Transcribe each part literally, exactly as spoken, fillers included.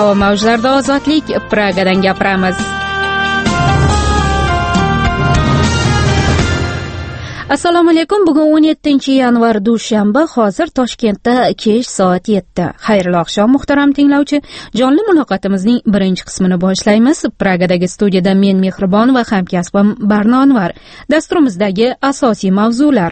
Havo mavjlarida ozodlik, Pragadan gapiramiz. Assalomu alaykum. Bugun o'n yettinchi yanvar dushanba, hozir Toshkentda kech soat yetti. Xayrli oqshom muhtaram tinglovchi. Jonli muloqotimizning birinchi qismini boshlaymiz. Pragadagi studiyada men Mehribon va hamkasbim Barno Anvar. Dasturimizdagi asosiy mavzular: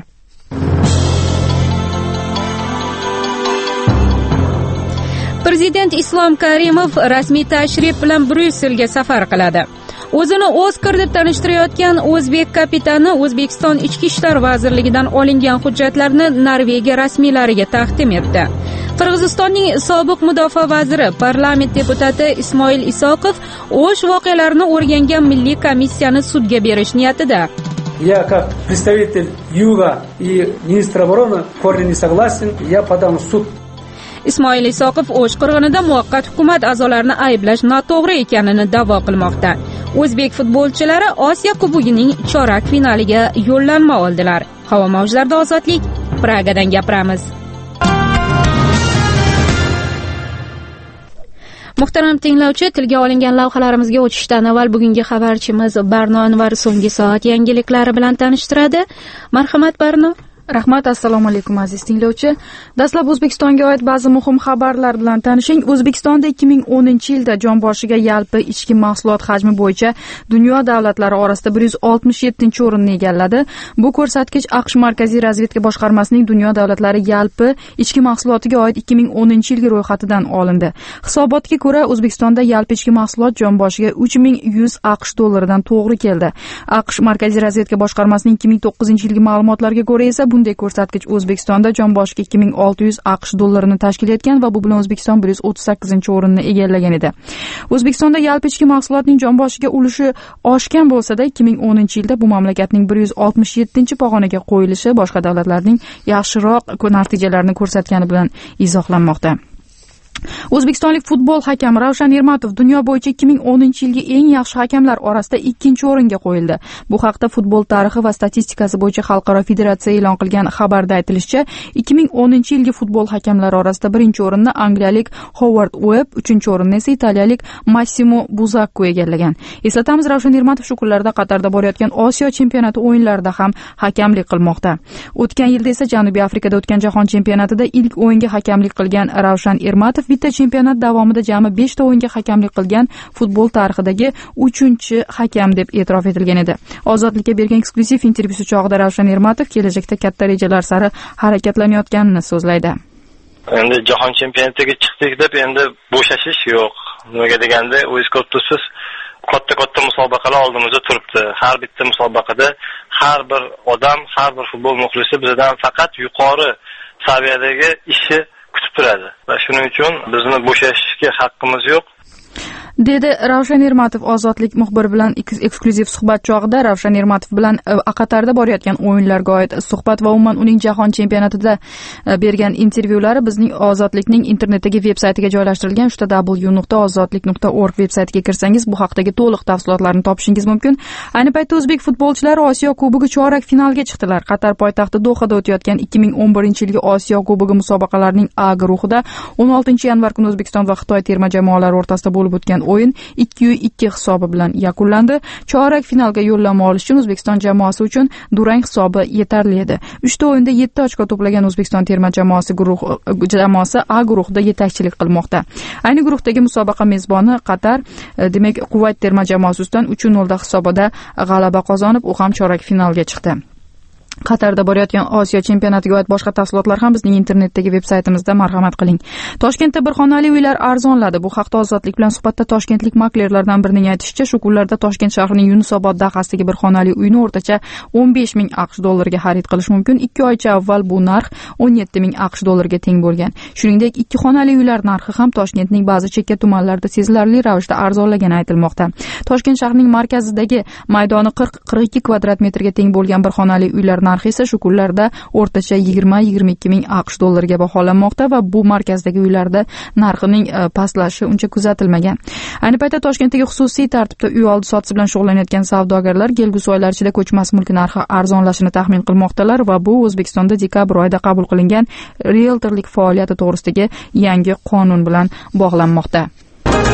Prezident Islom Karimov rasmiy tashrif bilan Bryusselga safar qiladi. O'zini Oskar deb tanishtirayotgan o'zbek kapitani O'zbekiston Ichki ishlar vazirligidan olingan hujjatlarni Norvegiya rasmiylariga taqdim etdi. Qirg'izistonning sobiq mudofaa vaziri, parlament deputati Ismoil Isoqov O'sh voqealarini o'rgangan milliy komissiyani sudga berish niyatida. Я как представитель Юга и министр обороны коренно не согласен, я подам в суд. Ismoil Isoqov O'sh qirg'inida muvaqqat hukumat a'zolarini ayblash noto'g'ri ekanini da'vo qilmoqda. O'zbek futbolchilari Osiyo Kubogining chorak finaliga yo'llanma oldilar. Havo mavjlarida ozodlik, Pragadan gapiramiz. Muhtaram tinglovchi, tilga olingan lavhalarimizga o'tishdan avval bugungi xabarchimiz Barno Anvar so'nggi soat yangiliklari bilan tanishtiradi. Marhamat Barno. Rahmat, assalomu alaykum aziz tinglovchi. Dastlab O'zbekistonga oid ba'zi muhim xabarlar bilan tanishing. O'zbekistonda ikki ming o'ninchi yilda jon boshiga yalpi ichki mahsulot hajmi bo'yicha dunyo davlatlari orasida bir yuz oltmish yettinchi o'rinni egalladi. Bu ko'rsatkich AQSh Markaziy razvedka boshqarmasining dunyo davlatlari yalpi ichki mahsulotiga oid ikki ming o'ninchi yilgi ro'yxatidan olindi. Hisobotga ko'ra, O'zbekistonda yalpi ichki mahsulot jon boshiga uch ming yuz AQSh dollaridan to'g'ri keldi. AQSh Markaziy razvedka boshqarmasining ikki ming to'qqizinchi yilgi ma'lumotlariga ko'ra esa bunday ko'rsatkich O'zbekistonda jon boshiga ikki ming olti yuz AQSh dollarini tashkil etgan va bu bilan O'zbekiston bir yuz o'ttiz sakkizinchi o'rinni egallagan edi. O'zbekistonda yalpi ichki mahsulotning jon boshiga ulushi oshgan bo'lsa-da, ikki ming o'ninchi yilda bu mamlakatning bir yuz oltmish yettinchi pog'onaga qo'yilishi boshqa davlatlarning yaxshiroq natijalarni ko'rsatgani bilan izohlanmoqda. O'zbekistonlik futbol hakami Ravshan Ermatov dunyo bo'yicha ikki ming o'ninchi yilgi eng yaxshi hakamlar orasida ikkinchi o'ringa qo'yildi. Bu haqda Futbol tarixi va statistikasi bo'yicha xalqaro federatsiya e'lon qilgan xabarda aytilishicha, ikki ming o'ninchi yilgi futbol hakamlari orasida birinchi o'rinni angliyalik Howard Webb, uchinchi o'rinni esa italiyalik Massimo Buzakko egallagan. Eslatamiz, Ravshan Ermatov shu kunlarda Qatarda borayotgan Osiyo chempionati o'yinlarida ham hakamlik qilmoqda. O'tgan yilda esa Janubiy Afrikada o'tgan jahon chempionatida ilk o'yinga hakamlik qilgan Ravshan Ermatov bitta chempionat davomida jami besh ta o'yinga hakamlik qilgan futbol tarixidagi uchinchi hakam deb e'tirof etilgan edi. Ozodlikka bergan eksklyuziv intervyusi chog'ida Ravshan Ermatov kelajakda katta rejalar sari harakatlanayotganini so'zlaydi. Endi jahon chempionatiga chiqdik deb endi bo'shashish yo'q. Nimaga deganda, o'zingiz ko'p tursiz, katta-katta musobaqalar oldimizda turibdi. Har bitta musobaqada har bir odam, har bir futbol muxlisi bizdan faqat yuqori saviyadagi ishi kutib turadi va shuning uchun bizni bo'shashishga haqqimiz yo'q, dedi Ravshan Ermatov ozodlik muxbiri bilan eksklyuziv suhbat chog'ida. Ravshan Ermatov bilan Qatarda borayotgan o'yinlarga oid suhbat va umuman uning jahon chempionatida bergan intervyulari bizning ozodlikning internetdagi veb-saytiga joylashtirilgan. Shunda w nuqta ozodlik nuqta org veb-saytiga kirsangiz bu haqdagi to'liq tafsilotlarni topishingiz mumkin. Ayni paytda o'zbek futbolchilari Osiyo Kubogi chorak finaliga chiqdilar. Qatar poytaxti Dohada o'tayotgan ikki ming o'n birinchi yilgi Osiyo Kubogi musobaqalarining A guruhida o'n oltinchi yanvar kuni O'zbekiston va Xitoy terma jamoalari o'rtasida bo'lib o'tgan o'yin ikki ikki hisobi bilan yakunlandi. Chorak finalga yo'llanma olish uchun O'zbekiston jamoasi uchun durang hisobi yetarli edi. uchta o'yinda yetti ochko to'plagan O'zbekiston terma jamoasi guruh jamoasi A guruhida yetakchilik qilmoqda. Ayni guruhdagi musobaqa mezboni Qatar, demak Kuvayt terma jamoasi ustidan uch nol hisobida g'alaba qozonib, u ham chorak finalga chiqdi. Qatarda borayotgan Osiyo chempionatiga oid boshqa tafsilotlar ham bizning internetdagi veb-saytimizda, marhamat qiling. Toshkentda bir xonali uylar arzonladi. Bu haqda Ozodlik bilan suhbatda toshkentlik maklerlardan birining aytishicha, shu kunlarda Toshkent shahrining Yunusobod dahasidagi bir xonali uyni o'rtacha o'n besh ming AQSh dollariga xarid qilish mumkin. ikki oycha avval bu narx o'n yetti ming AQSh dollariga teng bo'lgan. Shuningdek, ikki xonali uylar narxi ham Toshkentning ba'zi chekka tumanlarida sezilarli ravishda arzonlagani aytilmoqda. Toshkent shahrining markazidagi maydoni qirq qirq ikki kvadrat metrga teng bo'lgan bir xonali uylar narxi esa shu kunlarda o'rtacha yigirma yigirma ikki ming AQSh dollariga baholanmoqda va bu markazdagi uylarda narxining pastlashi uncha kuzatilmagan. Ayni paytda Toshkentdagi xususiy tartibda uy oldi sotisi bilan shug'ullanayotgan savdogarlar kelgusi oylar ichida ko'chmas mulk narxi arzonlashini taxmin qilmoqdalar va bu O'zbekistonda dekabr oyida qabul qilingan realtorlik faoliyati to'g'risidagi yangi qonun bilan bog'lanmoqda.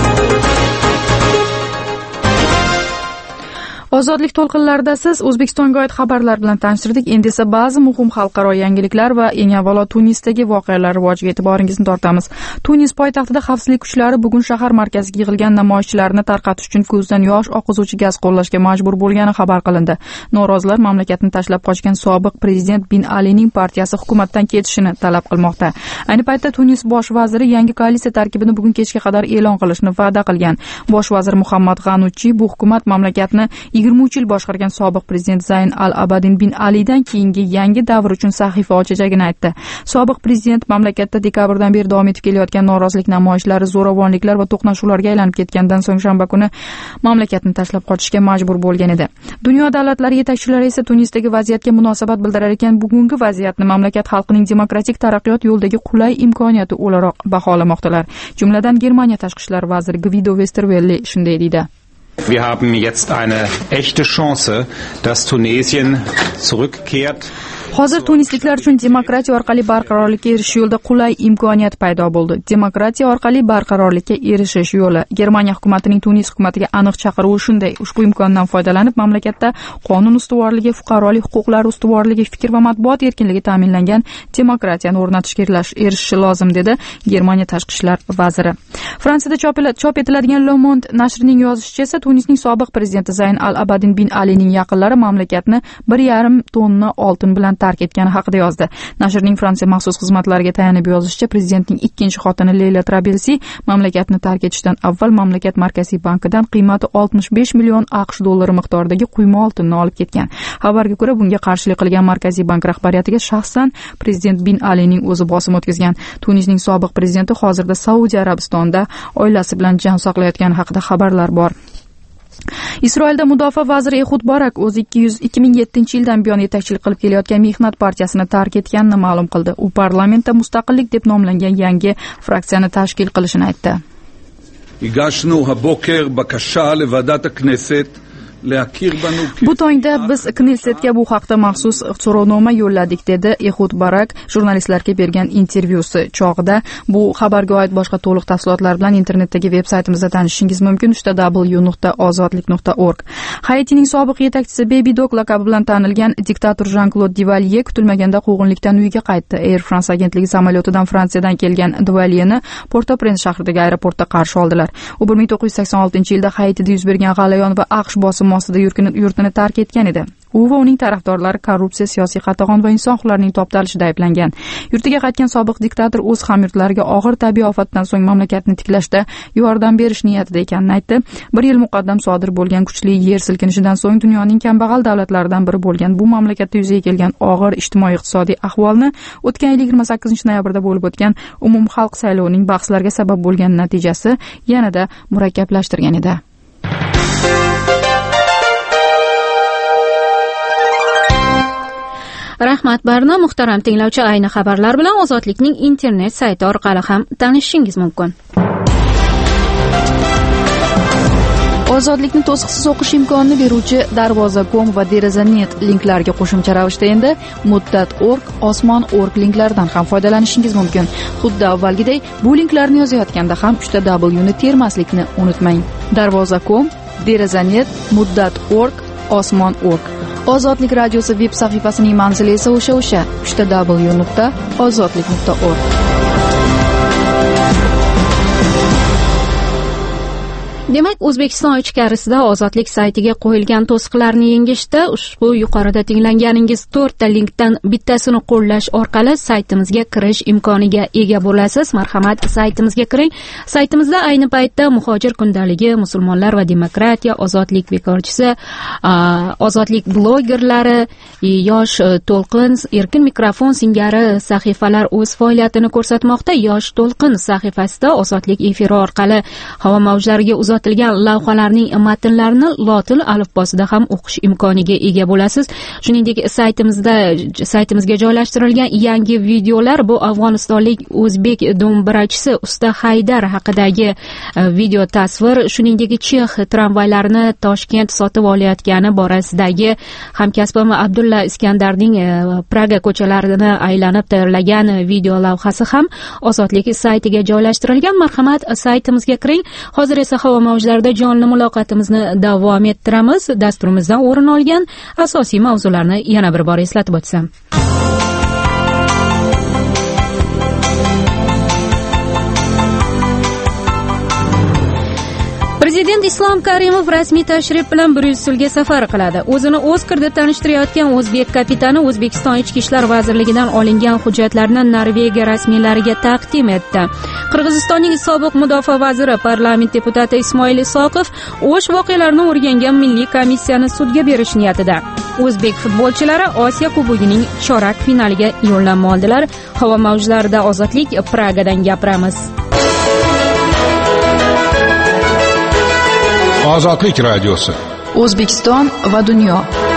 Ozodlik to'lqinlarida siz O'zbekistonga oid xabarlar bilan tanishtirdik. Endi esa ba'zi muhim xalqaro yangiliklar va eng avvalo Tunisdagi voqealar rivojiga e'tiboringizni tortamiz. Tunis poytaxtida xavfsizlik kuchlari bugun shahar markaziga yig'ilgan namoyishchilarni tarqatish uchun ko'zdan yosh oqizuvchi gaz qo'llashga majbur bo'lgani xabar qilindi. Norozilar mamlakatni tashlab qochgan sobiq prezident Bin Alining partiyasi hukumatdan ketishini talab qilmoqda. Ayni paytda Tunis bosh vaziri yangi koalitsiya tarkibini bugun kechga qadar e'lon qilishni va'da qilgan. Bosh vazir Muhammad G'anuchi bu hukumat mamlakatni yigirma uch yil boshqargan sobiq prezident Zayn al-Abadin Bin Alidan keyingi yangi davr uchun sahifa ochajagini aytdi. Sobiq prezident mamlakatda dekabrdan beri davom etib kelayotgan norozilik namoyishlari, zo'ravonliklar va to'qnashuvlarga aylanib ketgandan so'ng shanba kuni mamlakatni tashlab qochishga majbur bo'lgan edi. Dunyo davlatlari yetakchilari esa Tunisdagi vaziyatga munosabat bildirar ekan, bugungi vaziyatni mamlakat xalqining demokratik taraqqiyot yo'lidagi qulay imkoniyati o'laroq baholamoqdalar. Jumladan Germaniya tashqi ishlar vaziri Guido Westerwelle shunday deydi. Wir haben jetzt eine echte Chance, dass Tunesien zurückkehrt. Hozir tunisliklar uchun demokratiya orqali barqarorlikka erishish yo'lida qulay imkoniyat paydo bo'ldi. Demokratiya orqali barqarorlikka erishish yo'li. Germaniya hukumatining Tunis hukumatiga aniq chaqiruvi shunday. Ushbu imkondan foydalanib, mamlakatda qonun ustuvorligi, fuqarolik huquqlari ustuvorligi, fikr va matbuot erkinligi ta'minlangan demokratiyani o'rnatishga erishishi lozim, dedi Germaniya tashqi ishlar vaziri. Fransiyada chop etiladigan Le Monde nashrining yozishicha esa Tunisning sobiq prezidenti Zayn al-Abadin Bin Alining yaqinlari mamlakatni bir yarim tonna oltin bilan tark etgani haqida yozdi. Nashrning Fransiya maxsus xizmatlariga tayanib yozishicha, prezidentning ikkinchi xotini Leyla Trabelsi mamlakatni tark etishdan avval mamlakat markaziy bankidan qiymati oltmish besh million AQSh dollari miqdoridagi quyma oltinni olib ketgan. Xabarga ko'ra, bunga qarshilik qilgan markaziy bank rahbariyatiga shaxsan prezident Bin Alining o'zi bosim o'tkazgan. Tunisning sobiq prezidenti hozirda Saudiya Arabistonida oilasi bilan jon saqlayotgani haqida xabarlar bor. Isroilda mudofaa vaziri Ehud Barak o'zi ikki ming yettinchi yildan buyon yetakchilik qilib kelayotgan Mehnat partiyasini tark etganini ma'lum qildi. U parlamentda mustaqillik deb nomlangan yangi fraksiyani tashkil qilishini aytdi. הגשנו הבוקר בקשה לוועדת הכנסת Bu tongda biz Knessetga bu haqda maxsus so'rovnoma yo'lladik, dedi Ehud Barak jurnalistlarga bergan intervyusi chog'ida. Bu xabarga oid boshqa to'liq tafsilotlar bilan internetdagi veb-saytimizda tanishishingiz mumkin w w nuqta ozodlik nuqta org. Haitining sobiq yetakchisi Baby Doc laqabi bilan tanilgan diktator Jean-Claude Duvalier kutilmaganda quvg'inlikdan uyiga qaytdi. Air France agentligi samolyotidan Fransiyadan kelgan Duvalierni Port-au-Prince shahridagi aeroportda qarshi oldilar. U bir ming to'qqiz yuz sakson oltinchi yilda Haitida yuz bergan g'alayon va AQSh bosimi ostida yurtini tark etgan edi. U va uning tarafdorlari korrupsiya, siyosiy qatag'on va inson huquqlarining toptalishida ayblangan. Yurtiga qaytgan sobiq diktator o'z hamyurtlariga og'ir tabiiy ofatdan so'ng mamlakatni tiklashda yordam berish niyatida ekanini aytdi. Bir yil muqaddam sodir bo'lgan kuchli yer silkinishidan so'ng dunyoning kambag'al davlatlaridan biri bo'lgan bu mamlakatda yuzaga kelgan og'ir ijtimoiy-iqtisodiy ahvolni o'tgan yil yigirma sakkizinchi noyabrda bo'lib o'tgan umumxalq saylovining bahslarga sabab bo'lgan natijasi yanada murakkablashtirgan edi. Rahmat Barno. Muhtaram tinglovchi, ayni xabarlar bilan Ozodlikning internet sayti orqali ham tanishishingiz mumkin. Ozodlikni to'siqsiz o'qish imkonini beruvchi Darvoza nokta com va Deraza nokta net linklarga qo'shimcha ravishda endi Muddat nokta org, Osmon nokta org linklaridan ham foydalanishingiz mumkin. Xuddi avvalgiday bu linklarni yozayotganda ham uchta W ni termaslikni unutmang. Darvoza nokta com, Deraza nokta net, Muddat nokta org, Osmon nokta org. Ozodlik radiosi veb sahifasining manzili esa o'sha o'sha uchta w nuqta ozodlik nuqta org. Demak, O'zbekiston ichkarisida Ozodlik saytiga qo'yilgan to'siqlarni yengishda ushbu yuqorida tinglanganingiz to'rtta linkdan bittasini qo'llash orqali saytimizga kirish imkoniga ega bo'lasiz. Marhamat, saytimizga kiring. Saytimizda ayni paytda Muhojir kundaligi, Musulmonlar va demokratiya, Ozodlik bekorchisi, Ozodlik blogerlari, Yosh to'lqin, Erkin mikrofon singari sahifalar o'z faoliyatini ko'rsatmoqda. Yosh to'lqin sahifasida Ozodlik efiri orqali havo mavjlariga uzatilgan lavhalarning matnlarini lotin alifbosida ham o'qish imkoniga ega bo'lasiz. Shuningdek, saytimizda saytimizga joylashtirilgan yangi videolar bu afg'onistonlik o'zbek do'mbirachisi Usta Haydar haqidagi video tasvir, shuningdek Chex tramvaylarini Toshkent sotib olayotgani borasidagi hamkasbim Abdulla Iskandarning Praga ko'chalarini aylanib tayyorlagan video lavhasi ham Ozodlik saytiga joylashtirilgan. Marhamat, saytimizga kiring. Hozir esa havo mavjlarida jonli muloqotimizni davom ettiramiz. Dasturimizdan o'rin olgan asosiy mavzularni yana bir bor eslatib o'tsam. Prezident Islom Karimov rasmiy tashrif bilan Bryusselga safar qiladi. O'zini Oskar deb tanishtirayotgan o'zbek kapitani O'zbekiston Ichki ishlar vazirligidan olingan hujjatlarni Norvegiya rasmiylariga taqdim etdi. Qirg'izistonning sobiq mudofaa vaziri, parlament deputati Ismoil Isoqov o'sh voqealarini o'rgangan milliy komissiyani sudga berish niyatida. O'zbek futbolchilari Osiyo Kubogining chorak finaliga yo'llanma oldilar. Havo mavjlarida ozodlik, Pragadan gapiramiz. Ozodlik radiosi. O'zbekiston va dunyo.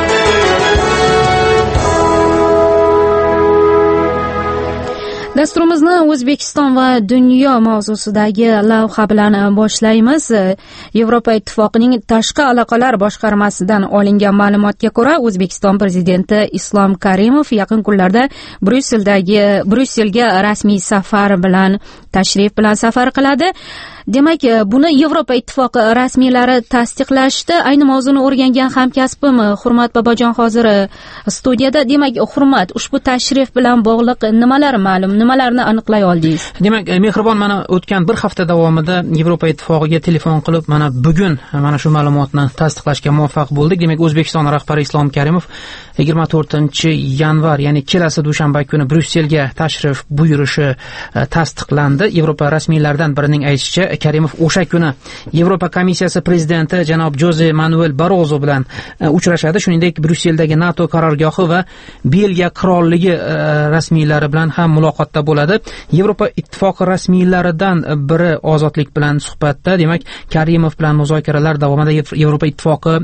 Dasturimizni O'zbekiston va dunyo mavzusidagi lavha bilan boshlaymiz. Yevropa Ittifoqining tashqi aloqalar boshqarmasidan olingan ma'lumotga ko'ra, O'zbekiston prezidenti Islom Karimov yaqin kunlarda Bryusseldagi Bryusselga rasmiy safar bilan tashrif bilan safar qiladi. Demak, buni Yevropa Ittifoqi rasmiylari tasdiqlashdi. Ayni mavzuni o'rgangan hamkasbim Hurmat Bobojon hozir studiyada. Demak, Hurmat, ushbu tashrif bilan bog'liq nimalar ma'lum, nimalarni aniqlay oldingiz? Demak, Mehribon mana o'tgan bir hafta davomida Yevropa Ittifoqiga telefon qilib, mana bugun mana shu ma'lumotni tasdiqlashga muvaffaq bo'ldik. Demak, O'zbekiston rahbari Islom Karimov yigirma to'rtinchi yanvar, ya'ni kelasi dushanba kuni Bryusselga tashrif buyurishi tasdiqlandi. Yevropa rasmiylaridan birining aytishicha, Karimov o'sha kuni Yevropa komissiyasi prezidenti janob Jose Manuel Barroso bilan uchrashadi. Shuningdek, Bryusseldagi NATO qarorgohi va Belgiya qirolligi rasmiylari bilan ham muloqotda bo'ladi. Yevropa Ittifoqi rasmiylaridan biri ozodlik bilan suhbatda. Demak, Karimov bilan muzokaralar davomida Yevropa Ittifoqi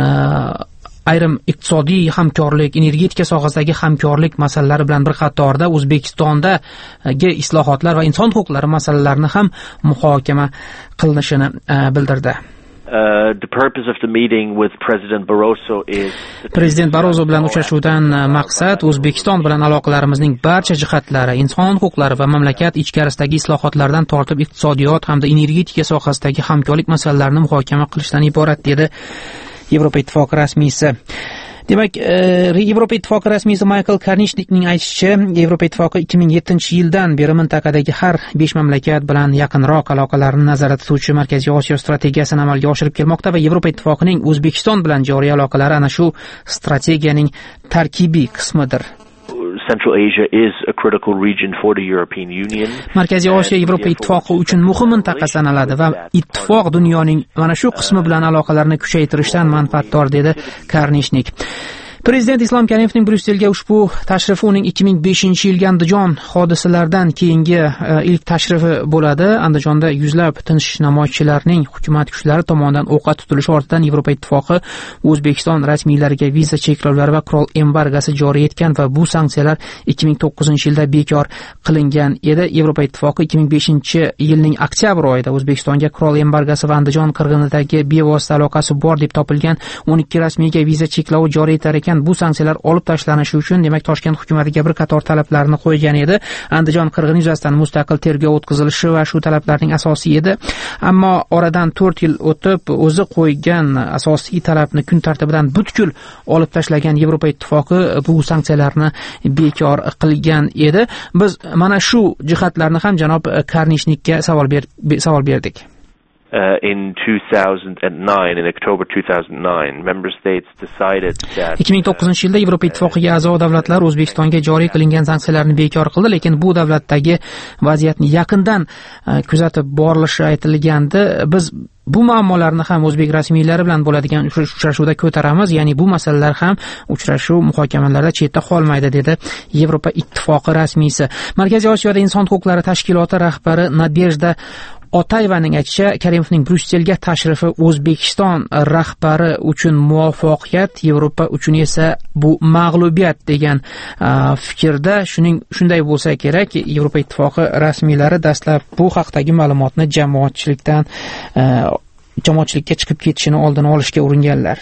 ayrim iqtisodiy hamkorlik, energetika sohasidagi hamkorlik masalalari bilan bir qatorda O'zbekistondagi islohotlar va inson huquqlari masalalarini ham muhokama qilinishini bildirdi. Uh, the purpose of the meeting with President Barroso is Prezident Barroso bilan uchrashuvdan maqsad O'zbekiston bilan aloqalarimizning barcha jihatlari, inson huquqlari va mamlakat ichkarisidagi islohotlardan tortib iqtisodiyot hamda energetika sohasidagi hamkorlik masalalarini muhokama qilishdan iborat, dedi Yevropa Ittifoqi rasmiysi. Demak, Yevropa Ittifoqi rasmiysi Michael Karnishnikning aytishicha, Yevropa Ittifoqi ikki ming yettinchi yildan beri mintaqadagi har besh mamlakat bilan yaqinroq aloqalarni nazarda tutuvchi Markaziy Osiyo strategiyasini amalga oshirib kelmoqda va Yevropa Ittifoqining O'zbekiston bilan joriy aloqalari ana shu strategiyaning tarkibiy qismidir. Central Asia is a critical region for the European Union. Markaziy Osiyo Yevropa Ittifoqi uchun muhim mintaqa sanaladi va ittifoq dunyoning mana shu qismi bilan aloqalarni kuchaytirishdan manfaatdor, dedi Karnishnik. Prezident Islom Karimovning Bryusselga ushbu tashrifi uning ikki ming beshinchi yilgi Andijon hodisalaridan keyingi ilk tashrifi bo'ladi. Andijonda yuzlab tinch namoyishchilarning hukumat kuchlari tomonidan o'qqa tutilishi ortidan Yevropa Ittifoqi O'zbekiston rasmiylariga viza cheklovlari va qurol embargosi joriy etgan va bu sanksiyalar ikki ming to'qqizinchi yilda bekor qilingan edi. Yevropa Ittifoqi ikki ming beshinchi yilning oktyabr oyida O'zbekistonga qurol embargosi va Andijon qirg'inidagi bevosita aloqasi bor deb topilgan o'n ikki rasmiyga viza cheklovi joriy etar ekan. Bu sanksiyalar olib tashlanishi uchun, demak, Toshkent hukumatiga bir qator talablarni qo'ygan edi. Andijon qirg'ini yuzasidan mustaqil tergov o'tkazilishi va shu talablarning asosiy edi. Ammo oradan to'rt yil o'tib, o'zi qo'ygan asosiy talabni kun tartibidan butkul olib tashlagan Yevropa Ittifoqi bu sanksiyalarni bekor qilgan edi. Biz mana shu jihatlarni ham janob Karnishnikka savol ber savol berdik. Uh, in two thousand nine, in October two thousand nine, member states decided that ikki ming to'qqizinchi yilda Yevropa Ittifoqiga a'zo davlatlar O'zbekistonga joriy qilingan sanksiyalarni bekor qildi, lekin bu davlatdagi vaziyatni yaqindan uh, kuzatib borilishi aytilgandi. Biz bu muammolarni ham o'zbek rasmiylari bilan bo'ladigan uchrashuvda ko'taramiz, ya'ni bu masalalar ham uchrashuv muhokamalarida chetda qolmaydi, dedi Yevropa Ittifoqi rasmiysi. Markaziy Osiyoda inson huquqlari tashkiloti rahbari Nadejda Otayvaning aytishicha, Karimovning Bryusselga tashrifi O'zbekiston rahbari uchun muvaffaqiyat, Yevropa uchun esa bu mag'lubiyat degan uh, fikrda. Shuning shunday bo'lsa kerak, Yevropa Ittifoqi rasmiylari dastlab bu haqdagi ma'lumotni jamoatchilikdan uh, jamoatchilikka chiqib ketishini oldini olishga uringanlar. К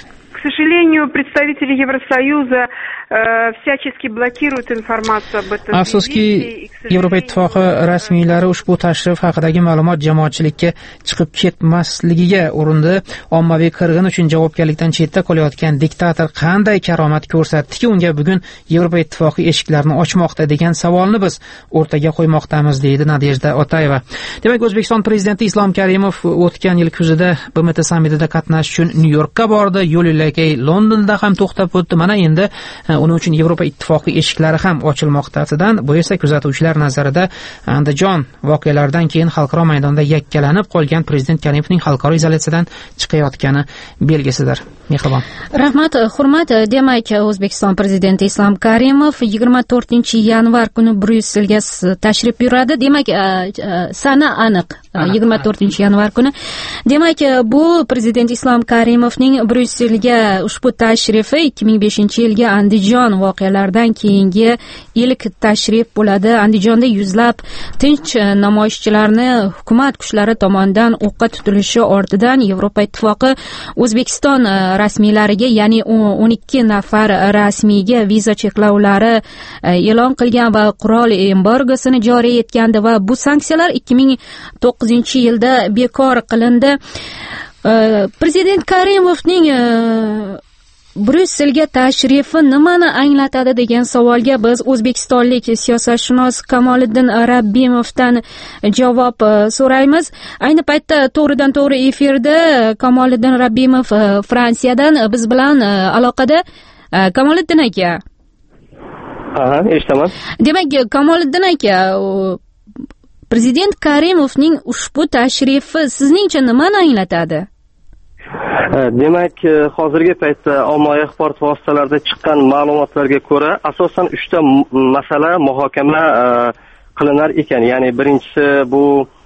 сожалению, представители Евросоюза всячески блокируют информацию об этом. Afsuski, Yevropa Ittifoqi rasmiylari ushbu tashrif haqidagi ma'lumot jamoatchilikka chiqib ketmasligiga urindi. Ommaviy qirg'in uchun javobgarlikdan chetda qolayotgan diktator qanday karomat ko'rsatdiki, unga bugun Yevropa Ittifoqi eshiklarini ochmoqda degan savolni biz o'rtaga qo'ymoqdamiz, deydi Nadejda Otayeva. Demak, O'zbekiston prezidenti Islom Karimov o'tgan yil kuzida B M T sammitida qatnashish uchun Nyu-Yorkka bordi. Yo'l yo'lakay Londonda ham to'xtab o'tdi. Mana endi uning uchun Yevropa Ittifoqi eshiklari ham ochilmoqda. Aftidan, bu esa kuzatuvchilar nazarida Andijon voqealaridan keyin xalqaro maydonda yakkalanib qolgan prezident Karimovning xalqaro izolyatsiyadan chiqayotgani belgisidir. Mehribon. Rahmat, hurmat. Demak, O'zbekiston prezidenti Islom Karimov yigirma to'rtinchi yanvar kuni Bryusselga tashrif buyuradi. Demak, sana aniq yigirma to'rtinchi yanvar kuni. Demak, bu prezident Islom Karimovning Bryusselga ushbu tashrifi ikki ming beshinchi yilgi Andijon voqealaridan keyingi ilk tashrif bo'ladi. Andijonda yuzlab tinch namoyishchilarni hukumat kuchlari tomonidan o'qqa tutilishi ortidan Yevropa Ittifoqi O'zbekiston rasmiylariga, ya'ni o'n ikki nafar rasmiyga viza cheklovlari e'lon qilgan va qurol embargosini joriy etgandi va bu sanksiyalar ikki ming to'qqizinchi yilda bekor qilindi. Prezident Karimovning Bryusselga tashrifi nimani anglatadi degan savolga biz o'zbekistonlik siyosatshunos Kamoliddin Rabbimovdan javob so'raymiz. Ayni paytda to'g'ridan to'g'ri efirda Kamoliddin Rabbimov Fransiyadan biz bilan aloqada. Kamoliddin aka. Ha, eshitaman. Demak, Kamoliddin aka, prezident Karimovning ushbu tashrifi sizningcha nimani anglatadi? Demak, hozirgi paytda ommaviy axborot vositalarida chiqqan ma'lumotlarga ko'ra, asosan uchta masala muhokama qilinar ekan. Ya'ni birinchisi bu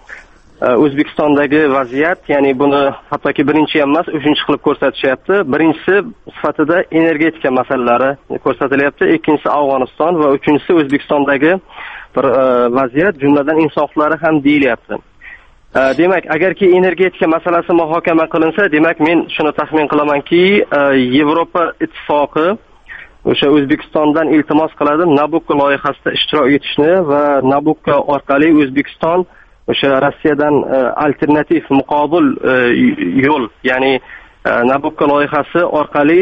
O'zbekistondagi vaziyat, ya'ni buni hattoki birinchi ham emas, uchinchi qilib ko'rsatishyapti. Birinchisi sifatida energetika masalalari ko'rsatilyapti, ikkinchisi Afg'oniston va uchinchisi O'zbekistondagi bir vaziyat, jumladan inson huquqlari ham deyilyapti. Demak, agarki energetika masalasi muhokama qilinsa, demak men shuni taxmin qilamanki, Yevropa Ittifoqi o'sha O'zbekistondan iltimos qiladi Nabucco loyihasida ishtirok etishni va Nabucco orqali O'zbekiston o'sha Rossiyadan alternativ muqobil yo'l, ya'ni Nabucco loyihasi orqali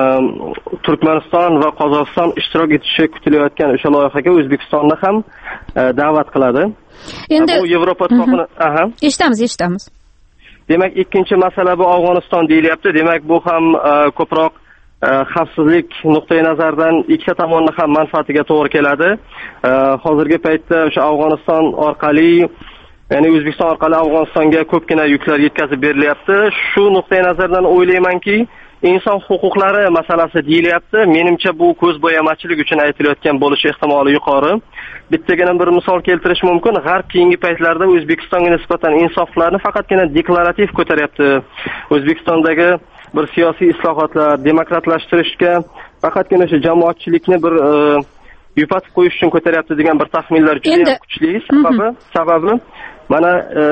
Turkmaniston va Qozog'iston ishtirok etishi kutilayotgan o'sha loyihaga O'zbekistonni ham da'vat qiladi. Endi bu Yevropa Ittifoqini, aha. Eshitamiz, eshitamiz. Demak, ikkinchi masala bu Afg'oniston deyilyapti. Demak, bu ham ko'proq xavfsizlik nuqtai nazaridan ikkita tomonni ham manfaatiga to'g'ri keladi. Hozirgi paytda o'sha Afg'oniston orqali, ya'ni O'zbekiston orqali Afg'onistonga ko'pgina yuklar yetkazib berilyapti. Shu nuqtai nazardan o'ylaymanki, inson huquqlari masalasi deyilyapti. Menimcha bu ko'zbo'yamachilik uchun aytilayotgan bo'lishi ehtimoli yuqori. Bittagina bir misol keltirish mumkin. G'arb keyingi paytlarda O'zbekistonga nisbatan insoflarni faqatgina deklarativ ko'taryapti. O'zbekistondagi bir siyosiy islohotlar, demokratlashtirishga faqatgina o'sha jamoatchilikni bir yupatib qo'yish uchun ko'taryapti degan bir taxminlar juda ham kuchli. Sababi, sababi mana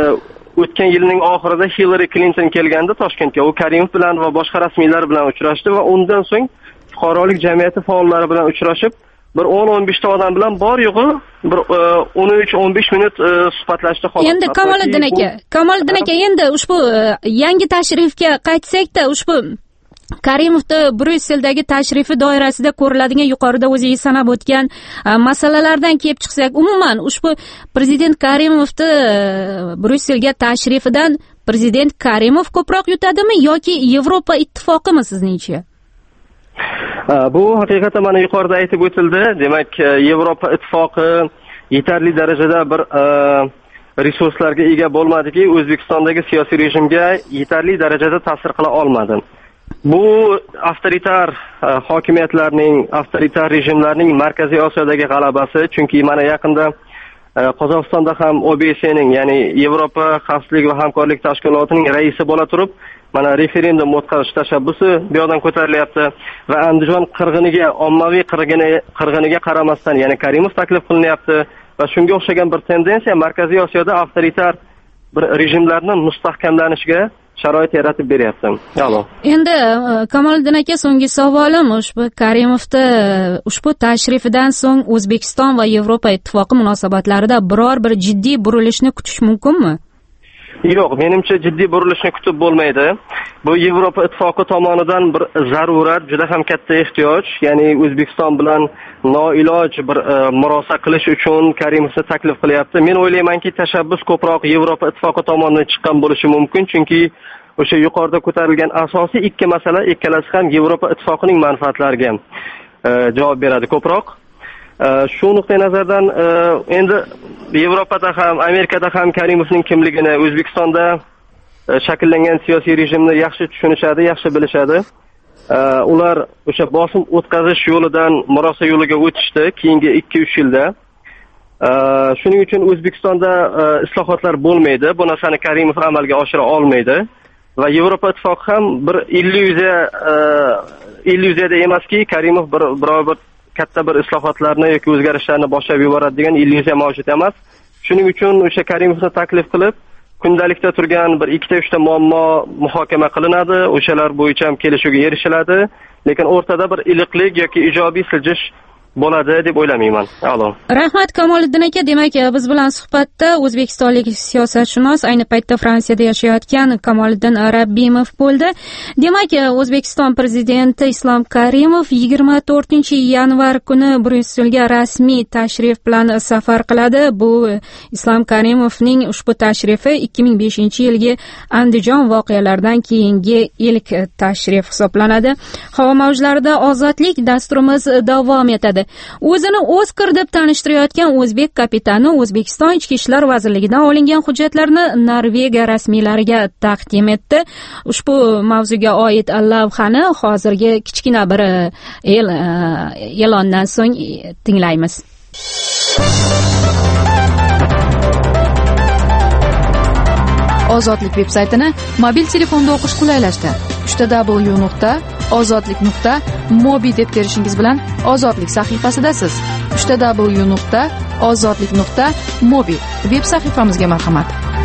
o'tgan yilning oxirida Hillary Clinton kelgandi Toshkentga. U Karimov bilan va boshqa rasmiylar bilan uchrashdi va undan so'ng fuqarolik jamiyati faollari bilan uchrashib, bir o'n o'n besh ta odam bilan bor yo'g'i bir o'n uch o'n besh minut suhbatlashdi. Endi Kamoliddin aka, Kamoliddin aka, endi ushbu yangi tashrifga qaytsak-da, ushbu Karimovni Bryusseldagi tashrifi doirasida ko'riladigan yuqorida o'zingiz sanab o'tgan masalalardan kelib chiqsak, umuman ushbu prezident Karimovni Bryusselga tashrifidan prezident Karimov ko'proq yutadimi yoki Yevropa Ittifoqimi sizningcha? Bu haqiqatan mana yuqorida aytib o'tildi. Demak, Yevropa Ittifoqi yetarli darajada bir resurslarga ega bo'lmadiki, O'zbekistondagi siyosiy rejimga yetarli darajada ta'sir qila olmadi. Bu avtoritar hokimiyatlarning, avtoritar rejimlarning Markaziy Osiyodagi g'alabasi, chunki mana yaqinda Qozog'istonda ham O B S'ning, ya'ni Yevropa xavfsizlik va hamkorlik tashkilotining raisi bo'la turib, mana referendum o'tkazish tashabbusi bu yoqdan ko'tarilyapti va Andijon qirg'iniga, ommaviy qirg'iniga qaramasdan, ya'ni Karimov taklif qilinyapti va shunga o'xshagan bir tendensiya Markaziy Osiyoda avtoritar bir rejimlarning mustahkamlanishiga sharoit yaratib beryapti. Alo. Endi Kamoliddin aka, so'nggi savolim ushbu Karimovda ushbu tashrifidan so'ng O'zbekiston va Yevropa ittifoqi munosabatlarida biror bir jiddiy burilishni kutish mumkinmi? Yo'q, menimcha jiddiy burilishni kutib bo'lmaydi. Bu Yevropa ittifoqi tomonidan bir zarurat, juda ham katta ehtiyoj, ya'ni O'zbekiston bilan noiloj bir e, murosa qilish uchun Karimovni taklif qilyapti. Men o'ylaymanki, tashabbus ko'proq Yevropa ittifoqi tomonidan chiqqan bo'lishi mumkin, chunki o'sha yuqorida ko'tarilgan asosiy ikki masala ikkalasi ham Yevropa ittifoqining manfaatlariga e, javob beradi ko'proq. Shu nuqtai nazardan endi Yevropada ham, Amerikada ham Karimovning kimligini, O'zbekistonda shakllangan siyosiy rejimni yaxshi tushunishadi, yaxshi bilishadi. Ular o'sha bosim o'tkazish yo'lidan murosa yo'liga o'tishdi keyingi ikki uch yilda. Shuning uchun O'zbekistonda islohotlar bo'lmaydi. Bu narsani Karimov amalga oshira olmaydi va Yevropa ittifoqi ham bir illyuziya illyuziyada emaski, Karimov bir biror bir katta bir islohotlarni yoki o'zgarishlarni boshlab yuboradi degan illyuziya mavjud emas. Shuning uchun o'sha Karimovni taklif qilib, kundalikda turgan bir ikkita uchta muammo muhokama qilinadi, o'shalar bo'yicha ham kelishuvga erishiladi, lekin o'rtada bir iliqlik yoki ijobiy siljish bo'ladi deb o'ylamayman. Alo. Rahmat Kamoliddin aka, demak biz bilan suhbatda o'zbekistonlik siyosatshunos, ayni paytda Fransiyada yashayotgan Kamoliddin Rabbimov bo'ldi. Demak, O'zbekiston prezidenti Islom Karimov yigirma to'rtinchi yanvar kuni Bryusselga rasmiy tashrif bilan safar qiladi. Bu Islom Karimovning ushbu tashrifi ikki ming beshinchi yilgi Andijon voqealaridan keyingi ilk tashrif hisoblanadi. Havo mavjlarida ozodlik dasturimiz davom etadi. O'zini Oskar deb tanishtirayotgan o'zbek kapitani O'zbekiston Ichki ishlar vazirligidan olingan hujjatlarni Norvegiya rasmiylariga taqdim etdi. Ushbu mavzuga oid lavhani hozirgi kichkina bir e'londan so'ng tinglaymiz. Ozodlik veb-saytini mobil telefonda o'qish qulaylashdi. w w w nuqta ozodlik nuqta mobi deb terishingiz bilan Ozodlik sahifasidasiz. w w w nuqta ozodlik nuqta mobi veb sahifamizga marhamat.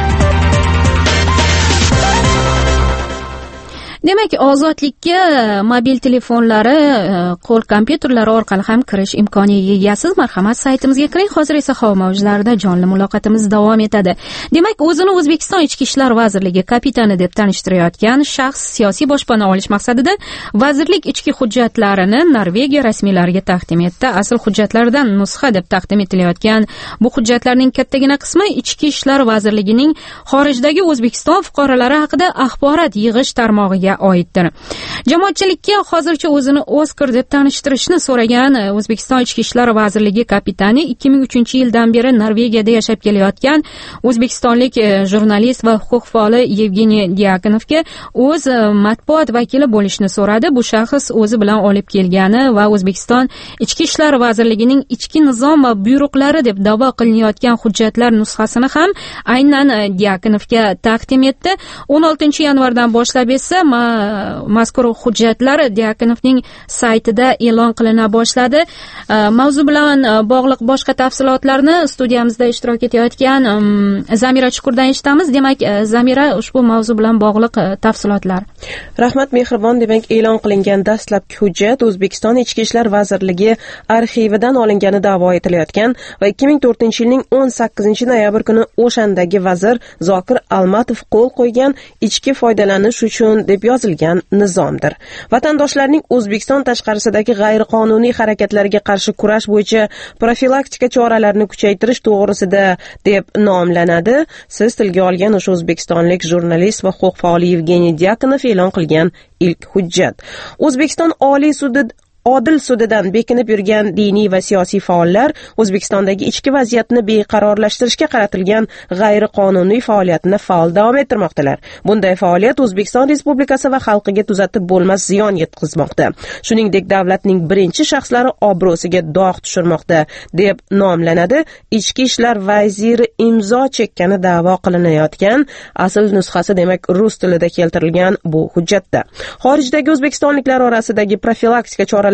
Demak, ozodlikka mobil telefonlari, qo'l kompyuterlari orqali ham kirish imkoniga egasiz. Marhamat, saytimizga kiring. Hozir esa havo mavjlarida jonli muloqotimiz davom etadi. Demak, o'zini O'zbekiston Ichki ishlar vazirligi kapitani deb tanishtirayotgan shaxs siyosiy boshpana olish maqsadida vazirlik ichki hujjatlarini Norvegiya rasmiylariga taqdim etdi. Asl hujjatlardan nusxa deb taqdim etilayotgan bu hujjatlarning kattagina qismi Ichki ishlar vazirligining xorijdagi O'zbekiston fuqarolari haqida axborot yig'ish tarmog'iga oiddir. Jamoatchilikka hozircha o'zini Oskar deb tanishtirishni so'ragan O'zbekiston Ichki ishlar vazirligi kapitani ikki ming uchinchi yildan beri Norvegiyada yashab kelayotgan o'zbekistonlik jurnalist va huquq faoli Yevgeniy Dyakonovga o'z matbuot vakili bo'lishni so'radi. Bu shaxs o'zi bilan olib kelgani va O'zbekiston Ichki ishlar vazirligining ichki nizom va buyruqlari deb da'vo qilinayotgan hujjatlar nusxasini ham aynan Dyakonovga taqdim etdi. o'n oltinchi yanvardan boshlab esa mazkur hujjatlar Dyakonovning saytida e'lon qilina boshladi. Mavzu bilan bog'liq boshqa tafsilotlarni studiyamizda ishtirok etayotgan Zamira Chukurdan eshitamiz. Demak, Zamira, ushbu mavzu bilan bog'liq tafsilotlar. Rahmat Mehribon. Demak, e'lon qilingan dastlabki hujjat O'zbekiston Ichki ishlar vazirligi arxividan olingani da'vo etilayotgan va ikki ming to'rtinchi yilning o'n sakkizinchi noyabr kuni O'shandagi vazir Zokir Almatov qo'l qo'ygan ichki foydalanish uchun deb yozilgan nizomdir. Vatandoshlarning O'zbekiston tashqarisidagi g'ayriqonuniy harakatlarga qarshi kurash bo'yicha profilaktika choralarini kuchaytirish to'g'risida deb nomlanadi. Siz tilga olgan o'sha o'zbekistonlik jurnalist va huquq faoli Yevgeniy Dyakonov e'lon qilgan ilk hujjat. O'zbekiston Oliy sudi Odil sudidan bekinib yurgan diniy va siyosiy faollar O'zbekistondagi ichki vaziyatni beqarorlashtirishga qaratilgan g'ayriqonuniy faoliyatini faol davom ettirmoqdalar. Bunday faoliyat O'zbekiston Respublikasi va xalqiga tuzatib bo'lmas ziyon yetkazmoqda. Shuningdek, davlatning birinchi shaxslari obro'siga dog' tushirmoqda deb nomlanadi. Ichki ishlar vaziri imzo chekkani da'vo qilinayotgan asl nusxasi, demak, rus tilida keltirilgan bu hujjatda xorijdagi o'zbekistonliklar orasidagi profilaktika choralari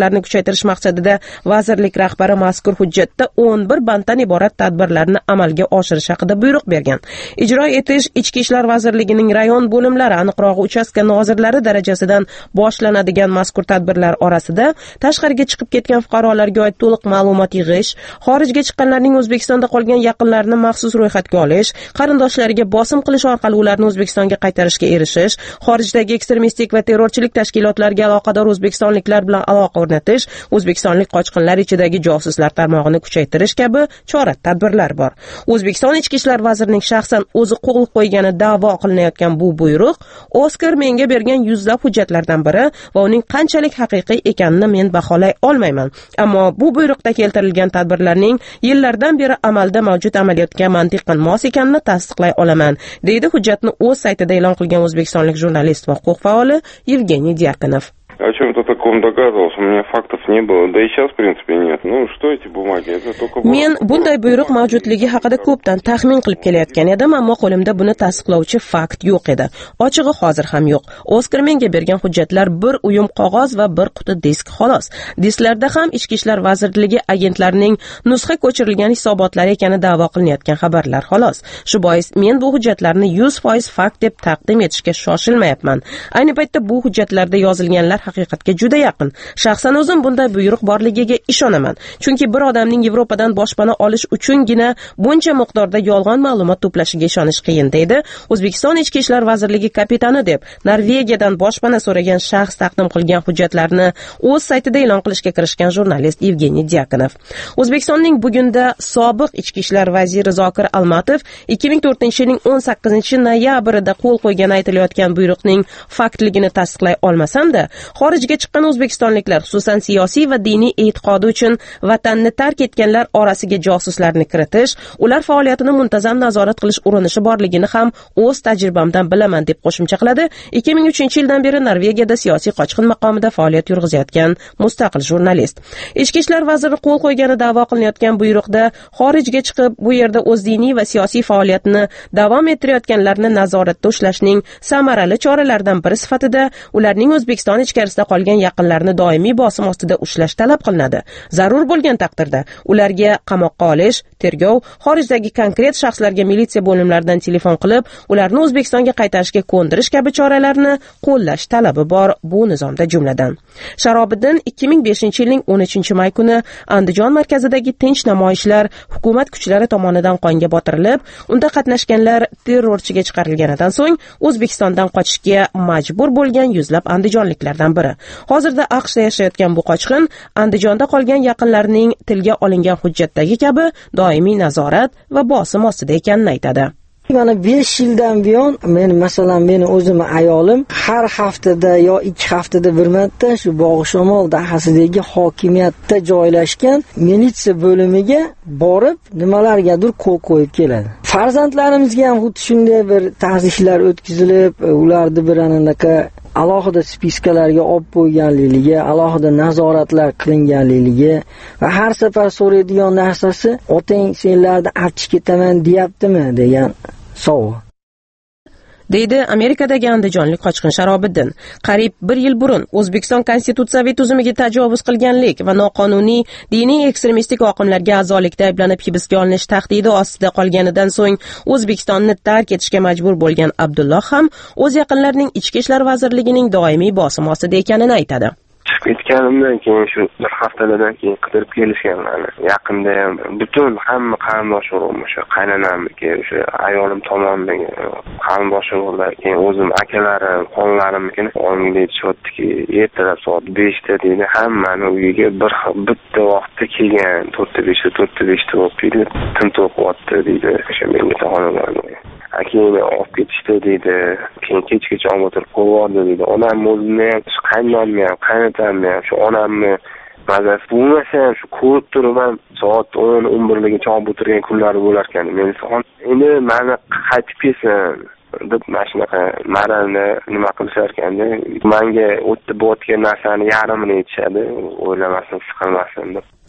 choralarni kuchaytirish maqsadida vazirlik rahbari mazkur hujjatda o'n bir banddan iborat tadbirlarni amalga oshirish haqida buyruq bergan. Ijro etish Ichki ishlar vazirligining rayon bo'limlari, aniqrog'i uchastka nozirlari darajasidan boshlanadigan mazkur tadbirlar orasida tashqariga chiqib ketgan fuqarolarga oid to'liq ma'lumot yig'ish, xorijga chiqqanlarning O'zbekistonda qolgan yaqinlarini maxsus ro'yxatga olish, qarindoshlariga bosim qilish orqali ularni O'zbekistonga qaytarishga erishish, xorijdagi ekstremistik va terrorchilik tashkilotlariga aloqador o'zbekistonliklar bilan aloqa o'rnatish, o'zbekistonlik qochqinlar ichidagi josuslar tarmog'ini kuchaytirish kabi chora-tadbirlar bor. O'zbekiston Ichki ishlar vazirining shaxsan o'zi qo'l qo'ygani da'vo qilinayotgan bu buyruq Oskar menga bergan yuzlab hujjatlardan biri va uning qanchalik haqiqiy ekanini men baholay olmayman. Ammo bu buyruqda keltirilgan tadbirlarning yillardan beri amalda mavjud amaliyotga mantiqan mos ekanini tasdiqlay olaman, deydi hujjatni o'z saytida e'lon qilgan o'zbekistonlik jurnalist va huquq faoli Yevgeniy Dyakonov. О чем-то таком догадывался, у меня фактов не было, да и сейчас, в принципе, нет. Ну, что эти бумаги? Это только... Men bunday buyruq mavjudligi haqida ko'pdan taxmin qilib kelayotgan edim, ammo qo'limda buni tasdiqlovchi fakt yo'q edi. Ochig'i hozir ham yo'q. Oskar menga bergan hujjatlar bir uyum qog'oz va bir quti disk xolos. Disklarda ham Ichki ishlar vazirligi agentlarining nusxa ko'chirilgan hisobotlari ekani da'vo qilinayotgan xabarlar xolos. Shu bois men bu hujjatlarni yuz foiz fakt deb taqdim etishga shoshilmayapman. Ayni paytda bu hujjatlarda yozilganlar haqiqatga juda yaqin. Shaxsan o'zim bunday buyruq borligiga ishonaman. Chunki bir odamning Yevropadan boshpana olish uchungina buncha miqdorda yolg'on ma'lumot to'plashiga ishonish qiyin, deydi O'zbekiston Ichki ishlar vazirligi kapitani deb Norvegiyadan boshpana so'ragan shaxs taqdim qilgan hujjatlarni o'z saytida e'lon qilishga kirishgan jurnalist Yevgeniy Dyakonov. O'zbekistonning bugunda sobiq Ichki ishlar vaziri Zokir Almatov ikki ming to'rtinchi yilning o'n sakkizinchi noyabrida qo'l qo'ygani aytilayotgan buyruqning faktligini tasdiqlay olmasam-da, xorijga chiqqan o'zbekistonliklar, xususan siyosiy va diniy e'tiqodi uchun vatanni tark etganlar orasiga josuslarni kiritish, ular faoliyatini muntazam nazorat qilish urinishi borligini ham o'z tajribamdan bilaman, deb qo'shimcha qiladi ikki ming uchinchi yildan beri Norvegiyada siyosiy qochqin maqomida faoliyat yurg'izayotgan mustaqil jurnalist. Ichki ishlar vaziri qo'l qo'ygani da'vo qilinayotgan buyruqda xorijga chiqib, bu yerda o'z diniy va siyosiy faoliyatini davom ettirayotganlarni nazoratda ushlashning samarali choralaridan biri sifatida ularning O'zbekiston ichkarisida qolgan yaqinlarni doimiy bosim ostida ushlash talab qilinadi. Zarur bo'lgan taqdirda ularga qamoqqa olish, tergov, xorijdagi konkret shaxslarga militsiya bo'limlaridan telefon qilib, ularni O'zbekistonga qaytarishga ko'ndirish kabi choralarni qo'llash talabi bor bu nizomda jumladan. Sharobiddin ikki ming beshinchi yilning o'n uchinchi may kuni Andijon markazidagi tinch namoyishlar hukumat kuchlari tomonidan qonga botirilib, unda qatnashganlar terrorchiga chiqarilganidan so'ng O'zbekistondan qochishga majbur bo'lgan yuzlab andijonliklardan biri. Hozirda AQShda yashayotgan bu qochqin Andijonda qolgan yaqinlarining tilga olingan hujjatdagi kabi doimiy nazorat va bosim ostida ekanini aytadi. Mana besh yildan buyon men, masalan, meni o'zim ayolim har haftada yo ikki haftada bir marta shu Bog'ishamol dahasidagi hokimiyatda joylashgan militsiya bo'limiga borib nimalargadir qo'l qo'yib keladi. Farzandlarimizga ham xuddi shunday bir tazishlar o'tkazilib, ularni bir anaqa alohida spiskalarga olib qo'yganligi, alohida nazoratlar qilinganligi va har safar so'raydigan narsasi otang senlarni artib ketaman deyaptimi degan savol. deydi Amerikadagi andijonlik qochqin Sharobiddin. Qariyb bir yil burun O'zbekiston konstitutsiyaviy tuzumiga tajovuz qilganlik va noqonuniy diniy ekstremistik oqimlarga a'zolikda ayblanib hibsga olinish tahdidi ostida qolganidan so'ng O'zbekistonni tark etishga majbur bo'lgan Abdulloh ham o'z yaqinlarining Ichki ishlar vazirligining doimiy bosim ostida ekanini aytadi. Chiqib ketganimdan keyin shu bir haftadan keyin qidirib kelishganlarni. Yaqinda ham butun hamma qarindosh urug'im, o'sha qaynonamniki, o'sha ayolim tomonidan qarindosh urug'lar, keyin o'zim akalarim, xonlarimnikini olib aytishyaptiki, ertalab soat beshda deydi, hammani uyiga bir bitta vaqtda kelgan, to'rtta beshda to'rtta beshda bo'lib kelib, tintuv qilyapti deydi. O'sha menga taxonalarni keyin olib ketishdi deydi. Keyin kechgacha olib o'tirib qo'yardi deydi. Onam o'zini ham, qaynonamni ham, qaynotamni ham, shu onamni mazasi bo'lmasa ham shu ko'rib turibman, soat o'n o'n birgacha olib o'tirgan kunlari bo'lar ekan. Men son endi meni qaytib kelsin deb mana shunaqa marani nima qilishar ekanda, menga o'tib o'tgan narsani yarmini aytishadi, o'ylamasin, siqilmasin deb.